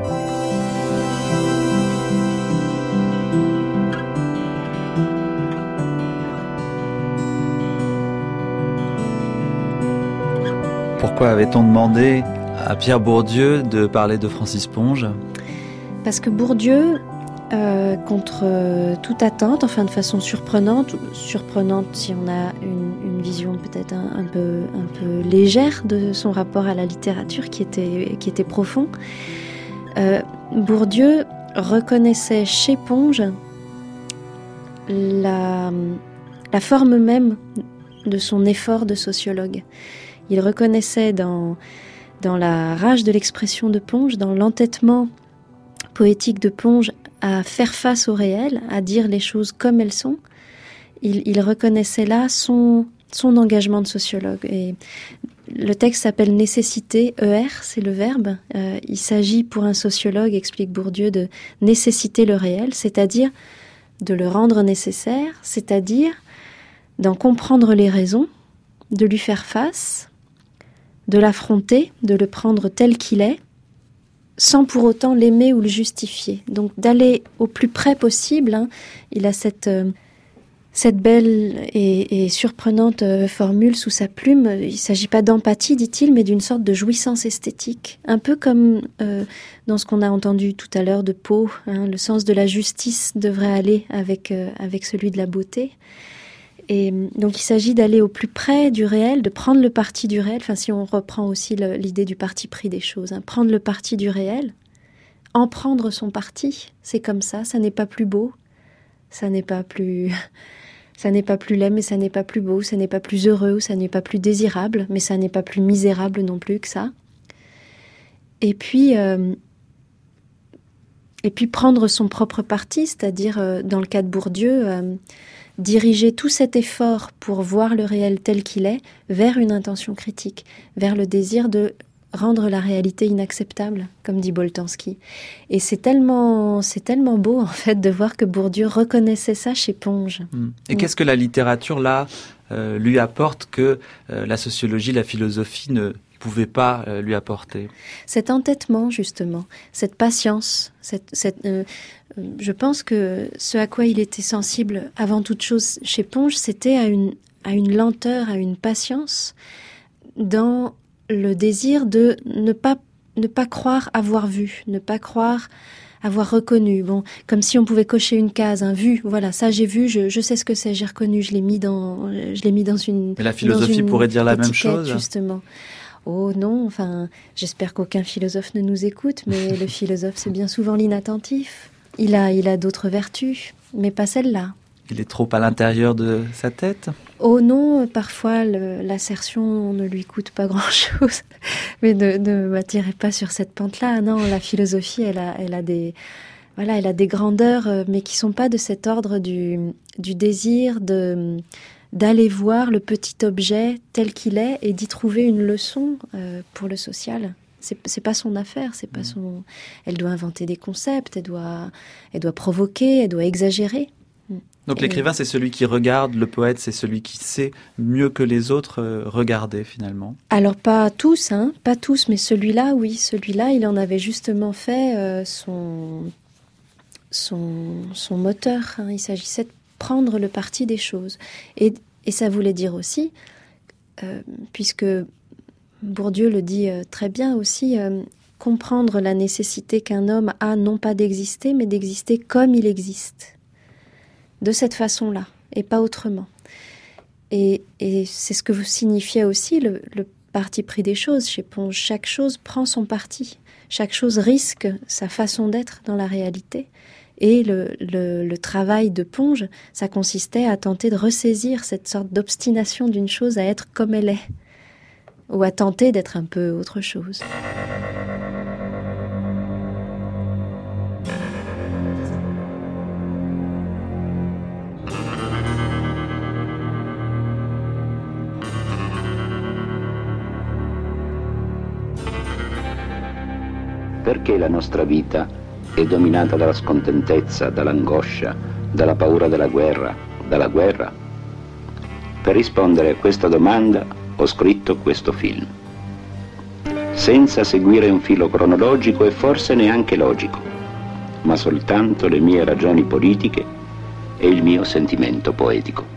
S1: Pourquoi avait-on demandé à Pierre Bourdieu de parler de Francis Ponge ?
S3: Parce que Bourdieu, contre toute attente, enfin de façon surprenante si on a une vision peut-être un peu légère de son rapport à la littérature qui était profond, Bourdieu reconnaissait chez Ponge la forme même de son effort de sociologue. Il reconnaissait dans la rage de l'expression de Ponge, dans l'entêtement poétique de Ponge à faire face au réel, à dire les choses comme elles sont, il reconnaissait là son engagement de sociologue. Et le texte s'appelle « Nécessité », ER, c'est le verbe. Il s'agit pour un sociologue, explique Bourdieu, de nécessiter le réel, c'est-à-dire de le rendre nécessaire, c'est-à-dire d'en comprendre les raisons, de lui faire face, de l'affronter, de le prendre tel qu'il est, sans pour autant l'aimer ou le justifier. Donc d'aller au plus près possible, hein. Il a cette belle et surprenante formule sous sa plume. Il ne s'agit pas d'empathie, dit-il, mais d'une sorte de jouissance esthétique. Un peu comme dans ce qu'on a entendu tout à l'heure de Poe, hein, le sens de la justice devrait aller avec celui de la beauté. Et donc il s'agit d'aller au plus près du réel, de prendre le parti du réel, enfin si on reprend aussi l'idée du parti pris des choses, hein, prendre le parti du réel, en prendre son parti, c'est comme ça n'est pas plus beau, ça n'est pas plus laid, mais ça n'est pas plus beau, ça n'est pas plus heureux, ça n'est pas plus désirable, mais ça n'est pas plus misérable non plus que ça. Et puis prendre son propre parti, c'est-à-dire dans le cas de Bourdieu, diriger tout cet effort pour voir le réel tel qu'il est vers une intention critique, vers le désir de rendre la réalité inacceptable, comme dit Boltanski. Et c'est tellement beau, en fait, de voir que Bourdieu reconnaissait ça chez Ponge.
S1: Et qu'est-ce que la littérature, là, lui apporte que la sociologie, la philosophie ne pouvait pas lui apporter? Cet
S3: entêtement, justement, cette patience, je pense que ce à quoi il était sensible avant toute chose chez Ponge, c'était à une lenteur, à une patience dans le désir de ne pas croire avoir vu, ne pas croire avoir reconnu. Bon, comme si on pouvait cocher une case, un vu, voilà, ça j'ai vu, je sais ce que c'est, j'ai reconnu, je l'ai mis dans une.
S1: Mais la philosophie pourrait dire la même chose,
S3: justement. Oh non, enfin, j'espère qu'aucun philosophe ne nous écoute, mais le philosophe, c'est bien souvent l'inattentif. Il a d'autres vertus, mais pas celle-là.
S1: Il est trop à l'intérieur de sa tête?
S3: Oh non, parfois l'assertion ne lui coûte pas grand-chose, mais ne m'attirez pas sur cette pente-là. Non, la philosophie, elle a des grandeurs, mais qui sont pas de cet ordre du désir d'aller voir le petit objet tel qu'il est et d'y trouver une leçon pour le social. C'est pas son affaire, c'est pas son. Elle doit inventer des concepts, elle doit provoquer, elle doit exagérer.
S1: Donc l'écrivain, c'est celui qui regarde, le poète, c'est celui qui sait mieux que les autres regarder finalement.
S3: Alors pas tous, mais celui-là, oui, celui-là, il en avait justement fait son moteur. Hein. Il s'agissait de prendre le parti des choses. Et ça voulait dire aussi, puisque Bourdieu le dit très bien aussi, comprendre la nécessité qu'un homme a non pas d'exister, mais d'exister comme il existe. De cette façon-là, et pas autrement. Et c'est ce que signifiait aussi le parti pris des choses chez Ponge. Chaque chose prend son parti. Chaque chose risque sa façon d'être dans la réalité. Et le travail de Ponge, ça consistait à tenter de ressaisir cette sorte d'obstination d'une chose à être comme elle est, ou à tenter d'être un peu autre chose.
S9: Perché la nostra vita è dominata dalla scontentezza, dall'angoscia, dalla paura della guerra, dalla guerra? Per rispondere a questa domanda ho scritto questo film. Senza seguire un filo cronologico e forse neanche logico, ma soltanto le mie ragioni politiche e il mio sentimento poetico.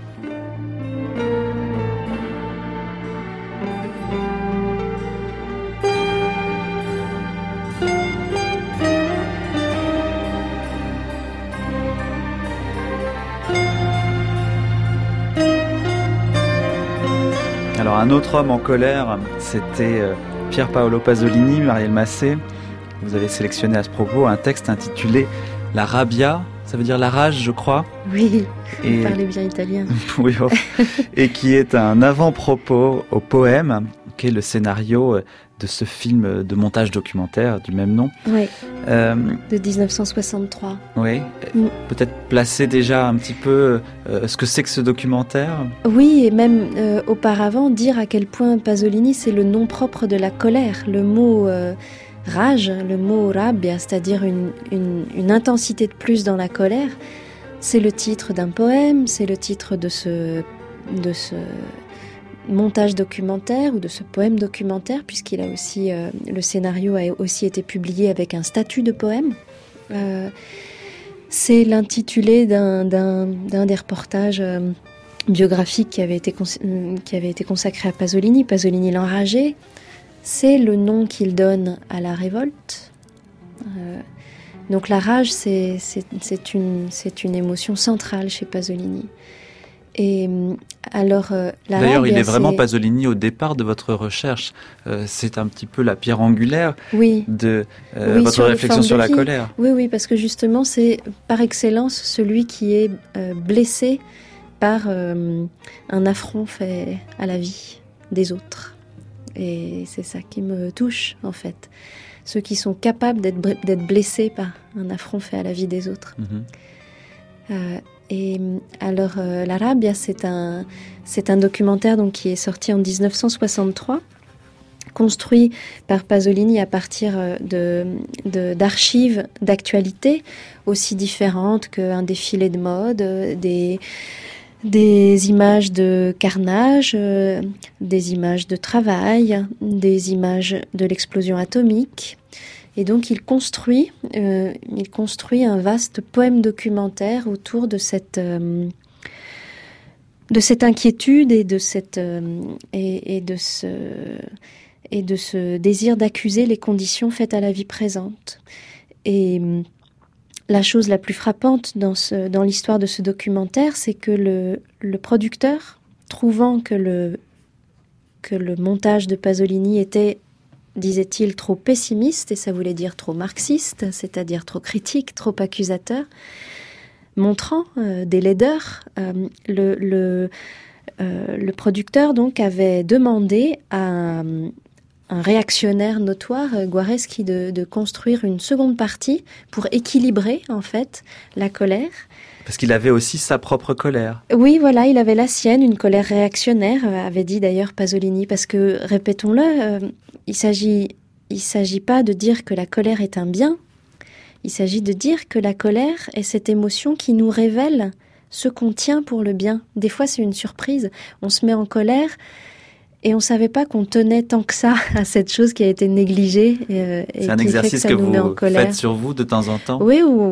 S1: Alors un autre homme en colère, c'était Pier Paolo Pasolini, Marielle Massé. Vous avez sélectionné à ce propos un texte intitulé « La rabbia ». ça veut dire la rage, je crois.
S3: Oui, vous parlez bien italien.
S1: Oui, et qui est un avant-propos au poème, qui est le scénario de ce film de montage documentaire du même nom.
S3: Oui, de 1963.
S1: Oui, peut-être placer déjà un petit peu ce que c'est que ce documentaire.
S3: Oui, et même auparavant, dire à quel point Pasolini, c'est le nom propre de la colère. Le mot rage, le mot rabbia, c'est-à-dire une intensité de plus dans la colère, c'est le titre d'un poème, c'est le titre de ce montage documentaire ou de ce poème documentaire, puisqu'il a aussi le scénario a aussi été publié avec un statut de poème. C'est l'intitulé d'un des reportages biographiques qui avait été consacré à Pasolini, Pasolini l'enragé. C'est le nom qu'il donne à la révolte. Donc la rage, c'est une émotion centrale chez Pasolini. Et alors,
S1: d'ailleurs, il est vraiment Pasolini au départ de votre recherche. C'est un petit peu la pierre angulaire de votre réflexion sur la colère.
S3: Oui, parce que justement, c'est par excellence celui qui est blessé par un affront fait à la vie des autres. Et c'est ça qui me touche, en fait. Ceux qui sont capables d'être blessés par un affront fait à la vie des autres. Et alors, La Rabbia, c'est un documentaire donc, qui est sorti en 1963, construit par Pasolini à partir d'archives d'actualité aussi différentes qu'un défilé de mode, des images de carnage, des images de travail, des images de l'explosion atomique. Et donc il construit un vaste poème documentaire autour de cette inquiétude et de ce désir d'accuser les conditions faites à la vie présente. Et la chose la plus frappante dans l'histoire de ce documentaire, c'est que le producteur, trouvant que le montage de Pasolini était, disait-il, trop pessimiste, et ça voulait dire trop marxiste, c'est-à-dire trop critique, trop accusateur, montrant des laideurs, le producteur donc avait demandé à un réactionnaire notoire, Guareschi, de construire une seconde partie pour équilibrer en fait la colère.
S1: Parce qu'il avait aussi sa propre colère.
S3: Oui, voilà, il avait la sienne, une colère réactionnaire, avait dit d'ailleurs Pasolini, parce que, répétons-le, il s'agit pas de dire que la colère est un bien, il s'agit de dire que la colère est cette émotion qui nous révèle ce qu'on tient pour le bien. Des fois, c'est une surprise, on se met en colère et on ne savait pas qu'on tenait tant que ça à cette chose qui a été négligée.
S1: C'est un exercice que vous faites sur vous de temps en temps.
S3: Oui, ou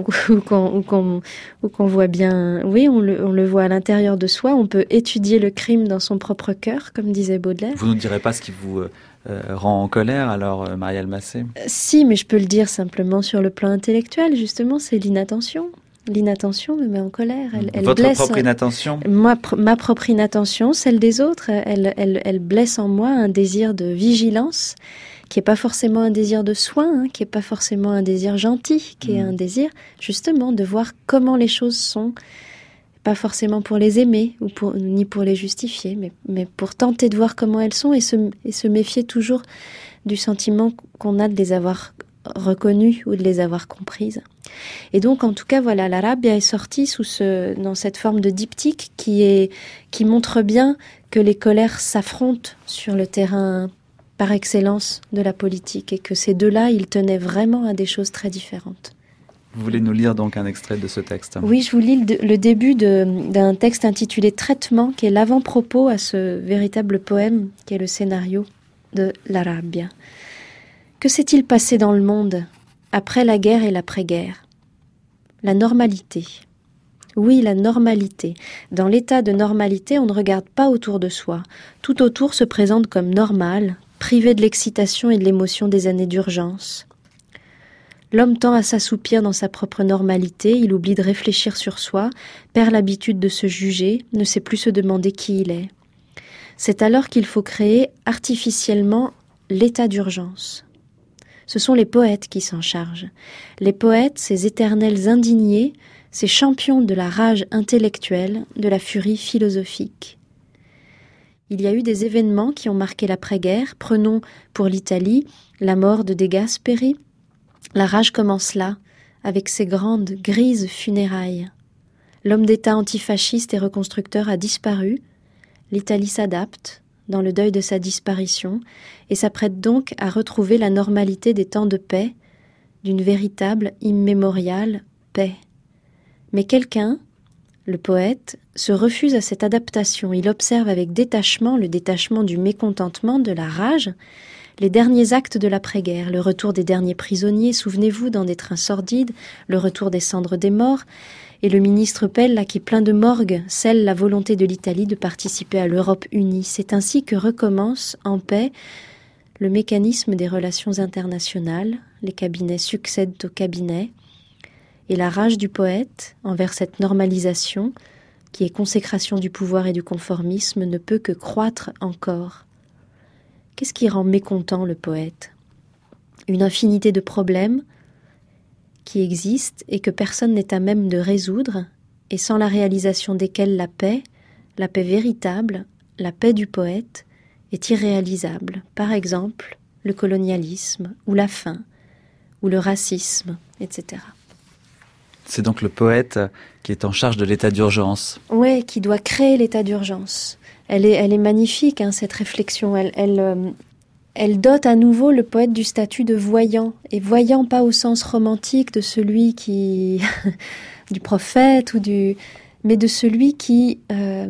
S3: qu'on voit bien. Oui, on le voit à l'intérieur de soi. On peut étudier le crime dans son propre cœur, comme disait Baudelaire.
S1: Vous ne nous direz pas ce qui vous rend en colère, alors, Marielle Massé ?
S3: Si, mais je peux le dire simplement sur le plan intellectuel. Justement, c'est l'inattention. L'inattention me met en colère. Elle
S1: Votre
S3: blesse,
S1: propre inattention ?
S3: Ma propre inattention, celle des autres, elle blesse en moi un désir de vigilance, qui n'est pas forcément un désir de soin, qui n'est pas forcément un désir gentil, qui est un désir justement de voir comment les choses sont, pas forcément pour les aimer ni pour les justifier, mais pour tenter de voir comment elles sont et se méfier toujours du sentiment qu'on a de les avoir reconnues ou de les avoir comprises. Et donc, en tout cas, voilà, La Rabbia est sortie dans cette forme de diptyque qui montre bien que les colères s'affrontent sur le terrain par excellence de la politique et que ces deux-là, ils tenaient vraiment à des choses très différentes.
S1: Vous voulez nous lire donc un extrait de ce texte ?
S3: Oui, je vous lis le début d'un texte intitulé « Traitement » qui est l'avant-propos à ce véritable poème qui est le scénario de La Rabbia. Que s'est-il passé dans le monde après la guerre et l'après-guerre ? La normalité. Oui, la normalité. Dans l'état de normalité, on ne regarde pas autour de soi. Tout autour se présente comme normal, privé de l'excitation et de l'émotion des années d'urgence. L'homme tend à s'assoupir dans sa propre normalité, il oublie de réfléchir sur soi, perd l'habitude de se juger, ne sait plus se demander qui il est. C'est alors qu'il faut créer artificiellement l'état d'urgence. Ce sont les poètes qui s'en chargent. Les poètes, ces éternels indignés, ces champions de la rage intellectuelle, de la furie philosophique. Il y a eu des événements qui ont marqué l'après-guerre. Prenons pour l'Italie la mort de De Gasperi. La rage commence là, avec ses grandes, grises funérailles. L'homme d'État antifasciste et reconstructeur a disparu. L'Italie s'adapte, dans le deuil de sa disparition, et s'apprête donc à retrouver la normalité des temps de paix, d'une véritable, immémoriale paix. Mais quelqu'un, le poète, se refuse à cette adaptation. Il observe avec détachement, le détachement du mécontentement, de la rage, les derniers actes de l'après-guerre, le retour des derniers prisonniers, souvenez-vous, dans des trains sordides, le retour des cendres des morts, et le ministre Pella qui, plein de morgue, scelle la volonté de l'Italie de participer à l'Europe unie. C'est ainsi que recommence, en paix, le mécanisme des relations internationales. Les cabinets succèdent aux cabinets, et la rage du poète envers cette normalisation, qui est consécration du pouvoir et du conformisme, ne peut que croître encore. Qu'est-ce qui rend mécontent le poète ? Une infinité de problèmes qui existent et que personne n'est à même de résoudre, et sans la réalisation desquels la paix véritable, la paix du poète, est irréalisable. Par exemple, le colonialisme, ou la faim, ou le racisme, etc.
S1: C'est donc le poète qui est en charge de l'état d'urgence.
S3: Oui, qui doit créer l'état d'urgence. Elle est magnifique, hein, cette réflexion. Elle dote à nouveau le poète du statut de voyant. Et voyant pas au sens romantique de celui qui... du prophète, mais de celui qui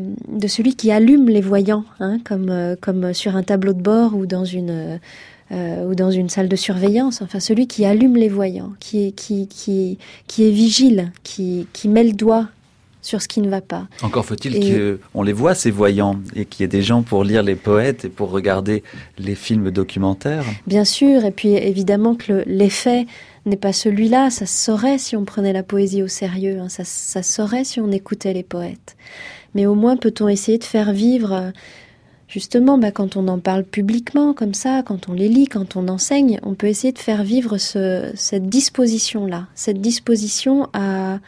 S3: allume les voyants, hein, comme sur un tableau de bord ou dans une salle de surveillance. Enfin, celui qui allume les voyants, qui est vigile, qui met le doigt sur ce qui ne va pas.
S1: Encore faut-il qu'on les voit, ces voyants, et qu'il y ait des gens pour lire les poètes et pour regarder les films documentaires.
S3: Bien sûr, et puis évidemment que l'effet n'est pas celui-là. Ça se saurait si on prenait la poésie au sérieux, hein. Ça se saurait si on écoutait les poètes. Mais au moins peut-on essayer de faire vivre, justement, quand on en parle publiquement comme ça, quand on les lit, quand on enseigne, on peut essayer de faire vivre cette disposition-là, cette disposition à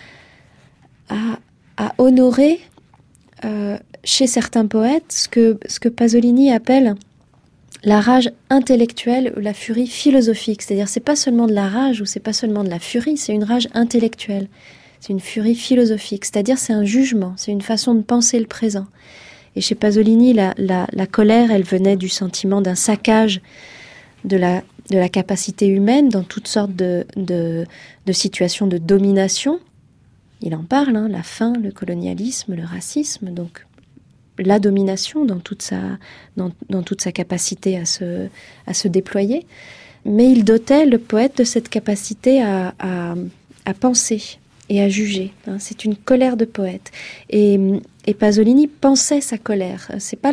S3: honorer chez certains poètes ce que Pasolini appelle la rage intellectuelle ou la furie philosophique. C'est-à-dire, c'est pas seulement de la rage ou c'est pas seulement de la furie, c'est une rage intellectuelle. C'est une furie philosophique. C'est-à-dire, c'est un jugement, c'est une façon de penser le présent. Et chez Pasolini, la colère, elle venait du sentiment d'un saccage de la capacité humaine dans toutes sortes de situations de domination. Il en parle, hein, la faim, le colonialisme, le racisme, donc la domination dans toute sa capacité à se déployer. Mais il dotait le poète de cette capacité à penser et à juger. Hein. C'est une colère de poète. Et Pasolini pensait sa colère.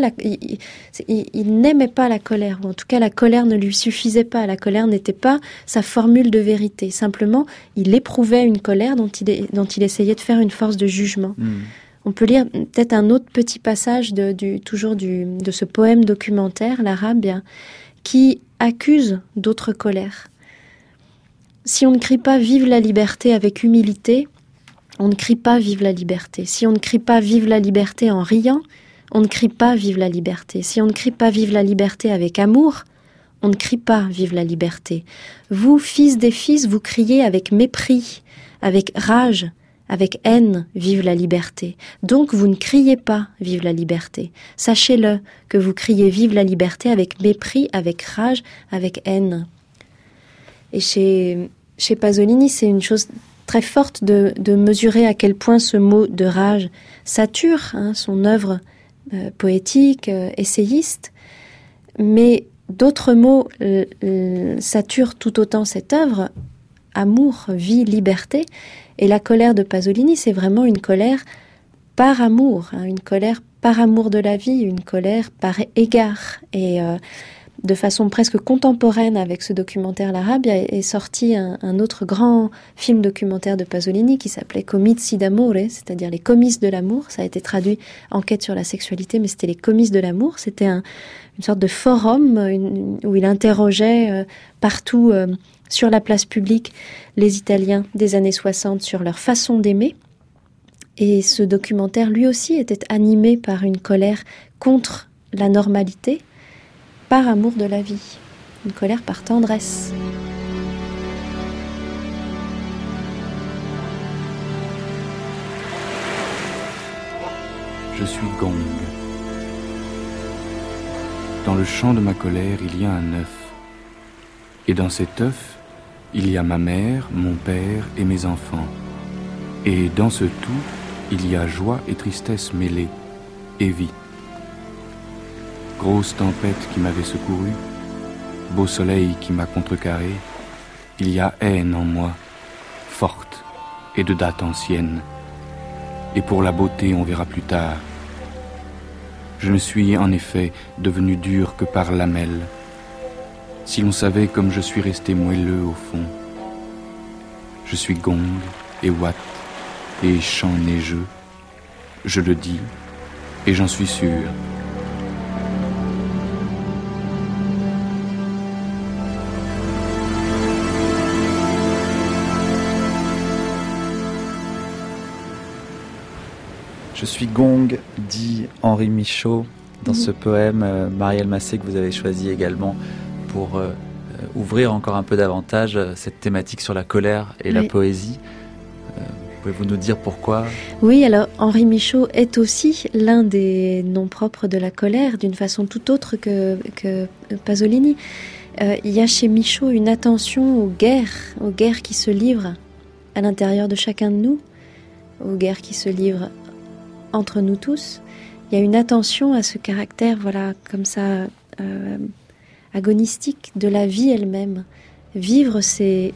S3: Il n'aimait pas la colère, ou en tout cas la colère ne lui suffisait pas. La colère n'était pas sa formule de vérité. Simplement, il éprouvait une colère dont il essayait de faire une force de jugement. On peut lire peut-être un autre petit passage de ce poème documentaire, l'Arabe, qui accuse d'autres colères. Si on ne crie pas « Vive la liberté » avec humilité, on ne crie pas « Vive la liberté ». Si on ne crie pas « Vive la liberté » en riant, on ne crie pas « Vive la liberté ». Si on ne crie pas « Vive la liberté » avec amour, on ne crie pas « Vive la liberté ». Vous, fils des fils, vous criez avec mépris, avec rage, avec haine « Vive la liberté ». Donc vous ne criez pas « Vive la liberté ». Sachez-le, que vous criez « Vive la liberté » avec mépris, avec rage, avec haine. Et chez Pasolini, c'est une chose très forte de mesurer à quel point ce mot de rage sature son œuvre poétique, essayiste. Mais d'autres mots saturent tout autant cette œuvre, amour, vie, liberté. Et la colère de Pasolini, c'est vraiment une colère par amour, une colère par amour de la vie, une colère par égard. Et de façon presque contemporaine avec ce documentaire l'Arabe, est sorti un autre grand film documentaire de Pasolini qui s'appelait Comizi d'amore, c'est-à-dire les comices de l'amour. Ça a été traduit Enquête sur la sexualité, mais c'était les comices de l'amour. C'était une sorte de forum où il interrogeait partout sur la place publique les Italiens des années 60 sur leur façon d'aimer. Et ce documentaire, lui aussi, était animé par une colère contre la normalité, par amour de la vie, une colère par tendresse.
S10: Je suis Gong. Dans le champ de ma colère, il y a un œuf. Et dans cet œuf, il y a ma mère, mon père et mes enfants. Et dans ce tout, il y a joie et tristesse mêlées, et vie. Grosse tempête qui m'avait secouru, beau soleil qui m'a contrecarré, il y a haine en moi, forte et de date ancienne. Et pour la beauté, on verra plus tard. Je ne suis en effet devenu dur que par lamelles. Si l'on savait comme je suis resté moelleux au fond. Je suis Gong et Watt et chant neigeux. Je le dis et j'en suis sûr.
S1: Je suis Gong, dit Henri Michaud dans ce poème, Marielle Massé, que vous avez choisi également pour ouvrir encore un peu davantage cette thématique sur la colère et la poésie. Pouvez-vous nous dire pourquoi ?
S3: Oui, alors Henri Michaud est aussi l'un des noms propres de la colère, d'une façon tout autre que Pasolini. Il y a chez Michaud une attention aux guerres qui se livrent à l'intérieur de chacun de nous, aux guerres qui se livrent entre nous tous. Il y a une attention à ce caractère, voilà, comme ça, agonistique de la vie elle-même. Vivre, c'est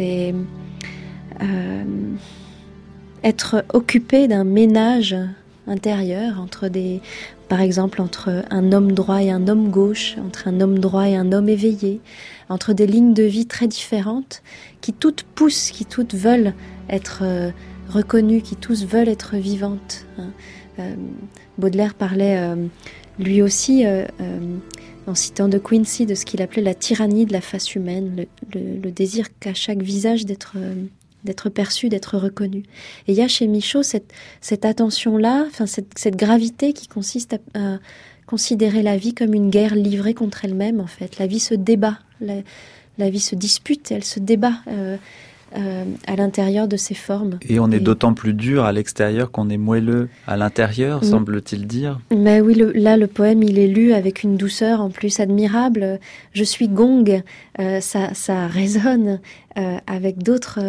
S3: être occupé d'un ménage intérieur par exemple, entre un homme droit et un homme gauche, entre un homme droit et un homme éveillé, entre des lignes de vie très différentes, qui toutes poussent, qui toutes veulent être reconnues, qui tous veulent être vivantes. Baudelaire parlait lui aussi, en citant de Quincy, de ce qu'il appelait la tyrannie de la face humaine, le désir qu'a chaque visage d'être perçu, d'être reconnu. Et il y a chez Michaud cette attention-là, cette gravité qui consiste à considérer la vie comme une guerre livrée contre elle-même, en fait. La vie se débat, la vie se dispute, elle se débat à l'intérieur de ses formes.
S1: Et on est d'autant plus dur à l'extérieur qu'on est moelleux à l'intérieur, semble-t-il dire.
S3: Mais oui, le poème, il est lu avec une douceur en plus admirable. Je suis Gong, ça résonne avec d'autres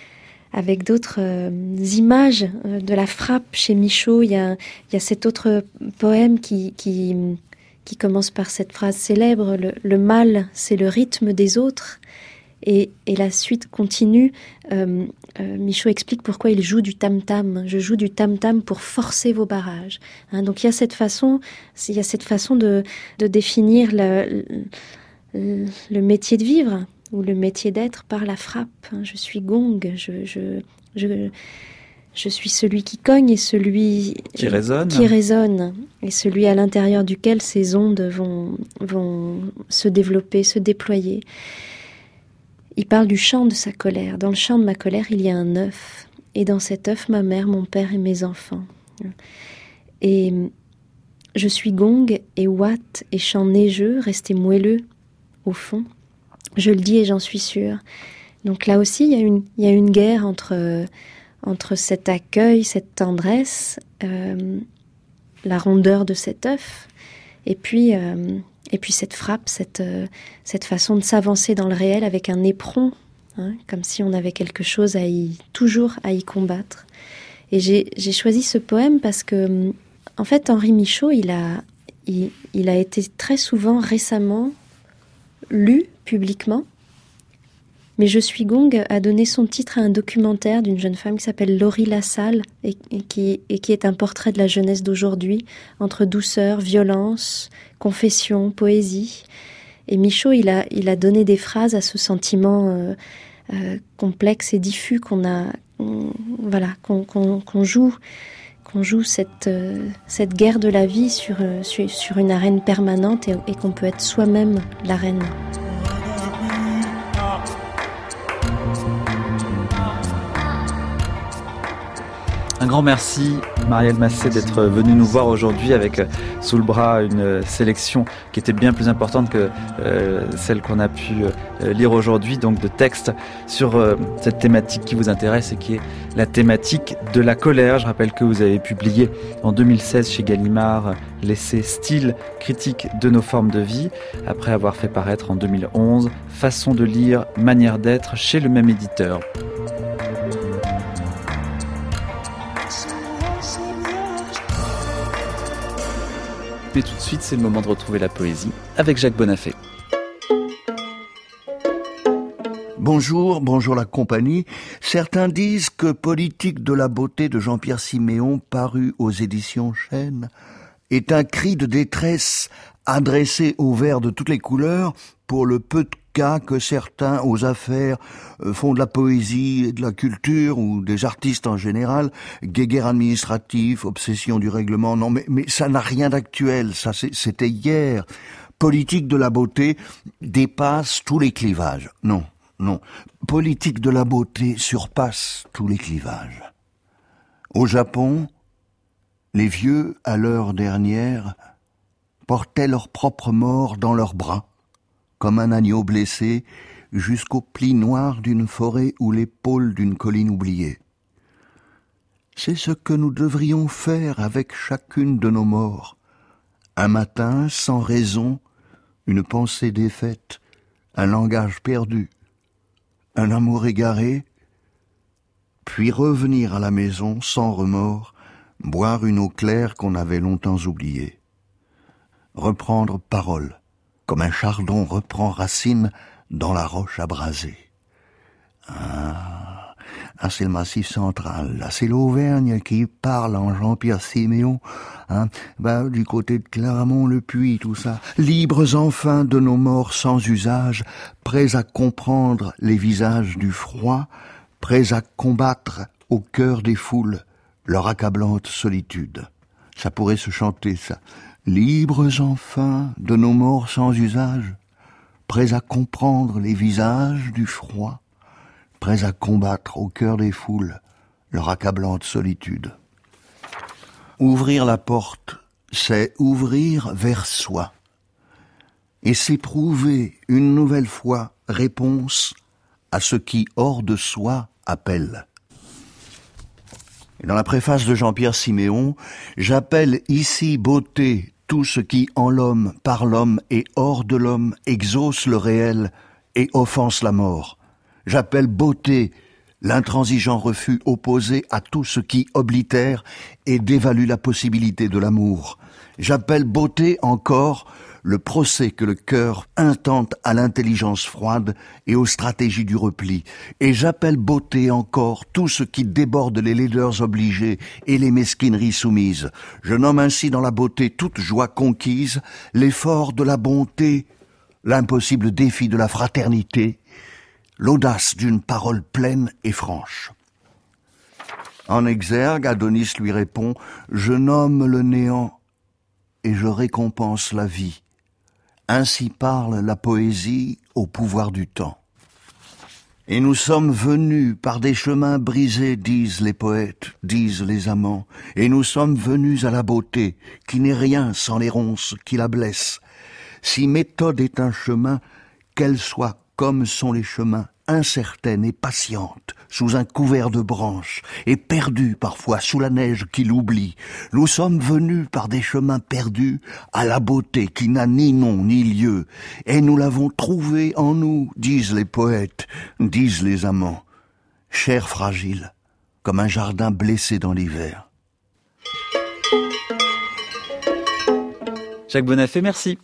S3: images de la frappe chez Michaud. Il y a cet autre poème qui commence par cette phrase célèbre, le mal, c'est le rythme des autres. Et la suite continue. Michaud explique pourquoi il joue du tam-tam. Je joue du tam-tam pour forcer vos barrages. Donc il y a cette façon de définir le métier de vivre ou le métier d'être par la frappe. Je suis Gong. Je suis celui qui cogne et celui
S1: qui résonne,
S3: et celui à l'intérieur duquel ces ondes vont se développer, se déployer. Il parle du champ de sa colère. Dans le champ de ma colère, il y a un œuf. Et dans cet œuf, ma mère, mon père et mes enfants. Et je suis Gong et Watt et chant neigeux, resté moelleux au fond. Je le dis et j'en suis sûre. Donc là aussi, il y a une guerre entre cet accueil, cette tendresse, la rondeur de cet œuf, et puis cette frappe, cette façon de s'avancer dans le réel avec un éperon, comme si on avait quelque chose toujours à y combattre. Et j'ai choisi ce poème parce que, en fait, Henri Michaud, il a été très souvent récemment lu publiquement. Mais Je suis Gong a donné son titre à un documentaire d'une jeune femme qui s'appelle Laurie Lassalle et qui est un portrait de la jeunesse d'aujourd'hui, entre douceur, violence, confession, poésie. Et Michaud, il a donné des phrases à ce sentiment complexe et diffus qu'on joue cette guerre de la vie sur une arène permanente et qu'on peut être soi-même l'arène.
S1: Un grand merci, Marielle Massé, d'être venue nous voir aujourd'hui avec sous le bras une sélection qui était bien plus importante que celle qu'on a pu lire aujourd'hui, donc de textes sur cette thématique qui vous intéresse et qui est la thématique de la colère. Je rappelle que vous avez publié en 2016 chez Gallimard l'essai Style, critique de nos formes de vie, après avoir fait paraître en 2011 Façon de lire, manière d'être chez le même éditeur. Mais tout de suite, c'est le moment de retrouver la poésie avec Jacques Bonafé.
S11: Bonjour la compagnie. Certains disent que Politique de la beauté de Jean-Pierre Siméon, paru aux éditions Chênes, est un cri de détresse adressé aux vers de toutes les couleurs pour le peu de cas que certains aux affaires font de la poésie et de la culture, ou des artistes en général, guéguerre administratif, obsession du règlement. Non, mais ça n'a rien d'actuel, ça c'était hier. Politique de la beauté dépasse tous les clivages. Non. Politique de la beauté surpasse tous les clivages. Au Japon, les vieux, à l'heure dernière, portaient leur propre mort dans leurs bras, comme un agneau blessé, jusqu'au pli noir d'une forêt ou l'épaule d'une colline oubliée. C'est ce que nous devrions faire avec chacune de nos morts. Un matin, sans raison, une pensée défaite, un langage perdu, un amour égaré, puis revenir à la maison sans remords, boire une eau claire qu'on avait longtemps oubliée. Reprendre parole, comme un chardon reprend racine dans la roche abrasée. C'est le Massif central, là, c'est l'Auvergne qui parle en Jean-Pierre Siméon, du côté de Clermont-le-Puy, tout ça. Libres enfin de nos morts sans usage, prêts à comprendre les visages du froid, prêts à combattre au cœur des foules leur accablante solitude. Ça pourrait se chanter, ça. Libres enfin de nos morts sans usage, prêts à comprendre les visages du froid, prêts à combattre au cœur des foules leur accablante solitude. Ouvrir la porte, c'est ouvrir vers soi, et s'éprouver une nouvelle fois réponse à ce qui, hors de soi, appelle. Et dans la préface de Jean-Pierre Siméon, j'appelle ici beauté tout ce qui, en l'homme, par l'homme et hors de l'homme, exauce le réel et offense la mort. J'appelle beauté l'intransigeant refus opposé à tout ce qui oblitère et dévalue la possibilité de l'amour. J'appelle beauté encore le procès que le cœur intente à l'intelligence froide et aux stratégies du repli. Et j'appelle beauté encore tout ce qui déborde les laideurs obligées et les mesquineries soumises. Je nomme ainsi dans la beauté toute joie conquise, l'effort de la bonté, l'impossible défi de la fraternité, l'audace d'une parole pleine et franche. En exergue, Adonis lui répond « Je nomme le néant et je récompense la vie. Ainsi parle la poésie au pouvoir du temps. Et nous sommes venus par des chemins brisés, disent les poètes, disent les amants, et nous sommes venus à la beauté, qui n'est rien sans les ronces qui la blessent. Si méthode est un chemin, qu'elle soit comme sont les chemins, incertaine et patiente, sous un couvert de branches, et perdue parfois sous la neige qui l'oublie. Nous sommes venus par des chemins perdus à la beauté qui n'a ni nom ni lieu, et nous l'avons trouvée en nous, disent les poètes, disent les amants, chair fragile, comme un jardin blessé dans l'hiver.
S1: Jacques Bonafé, merci.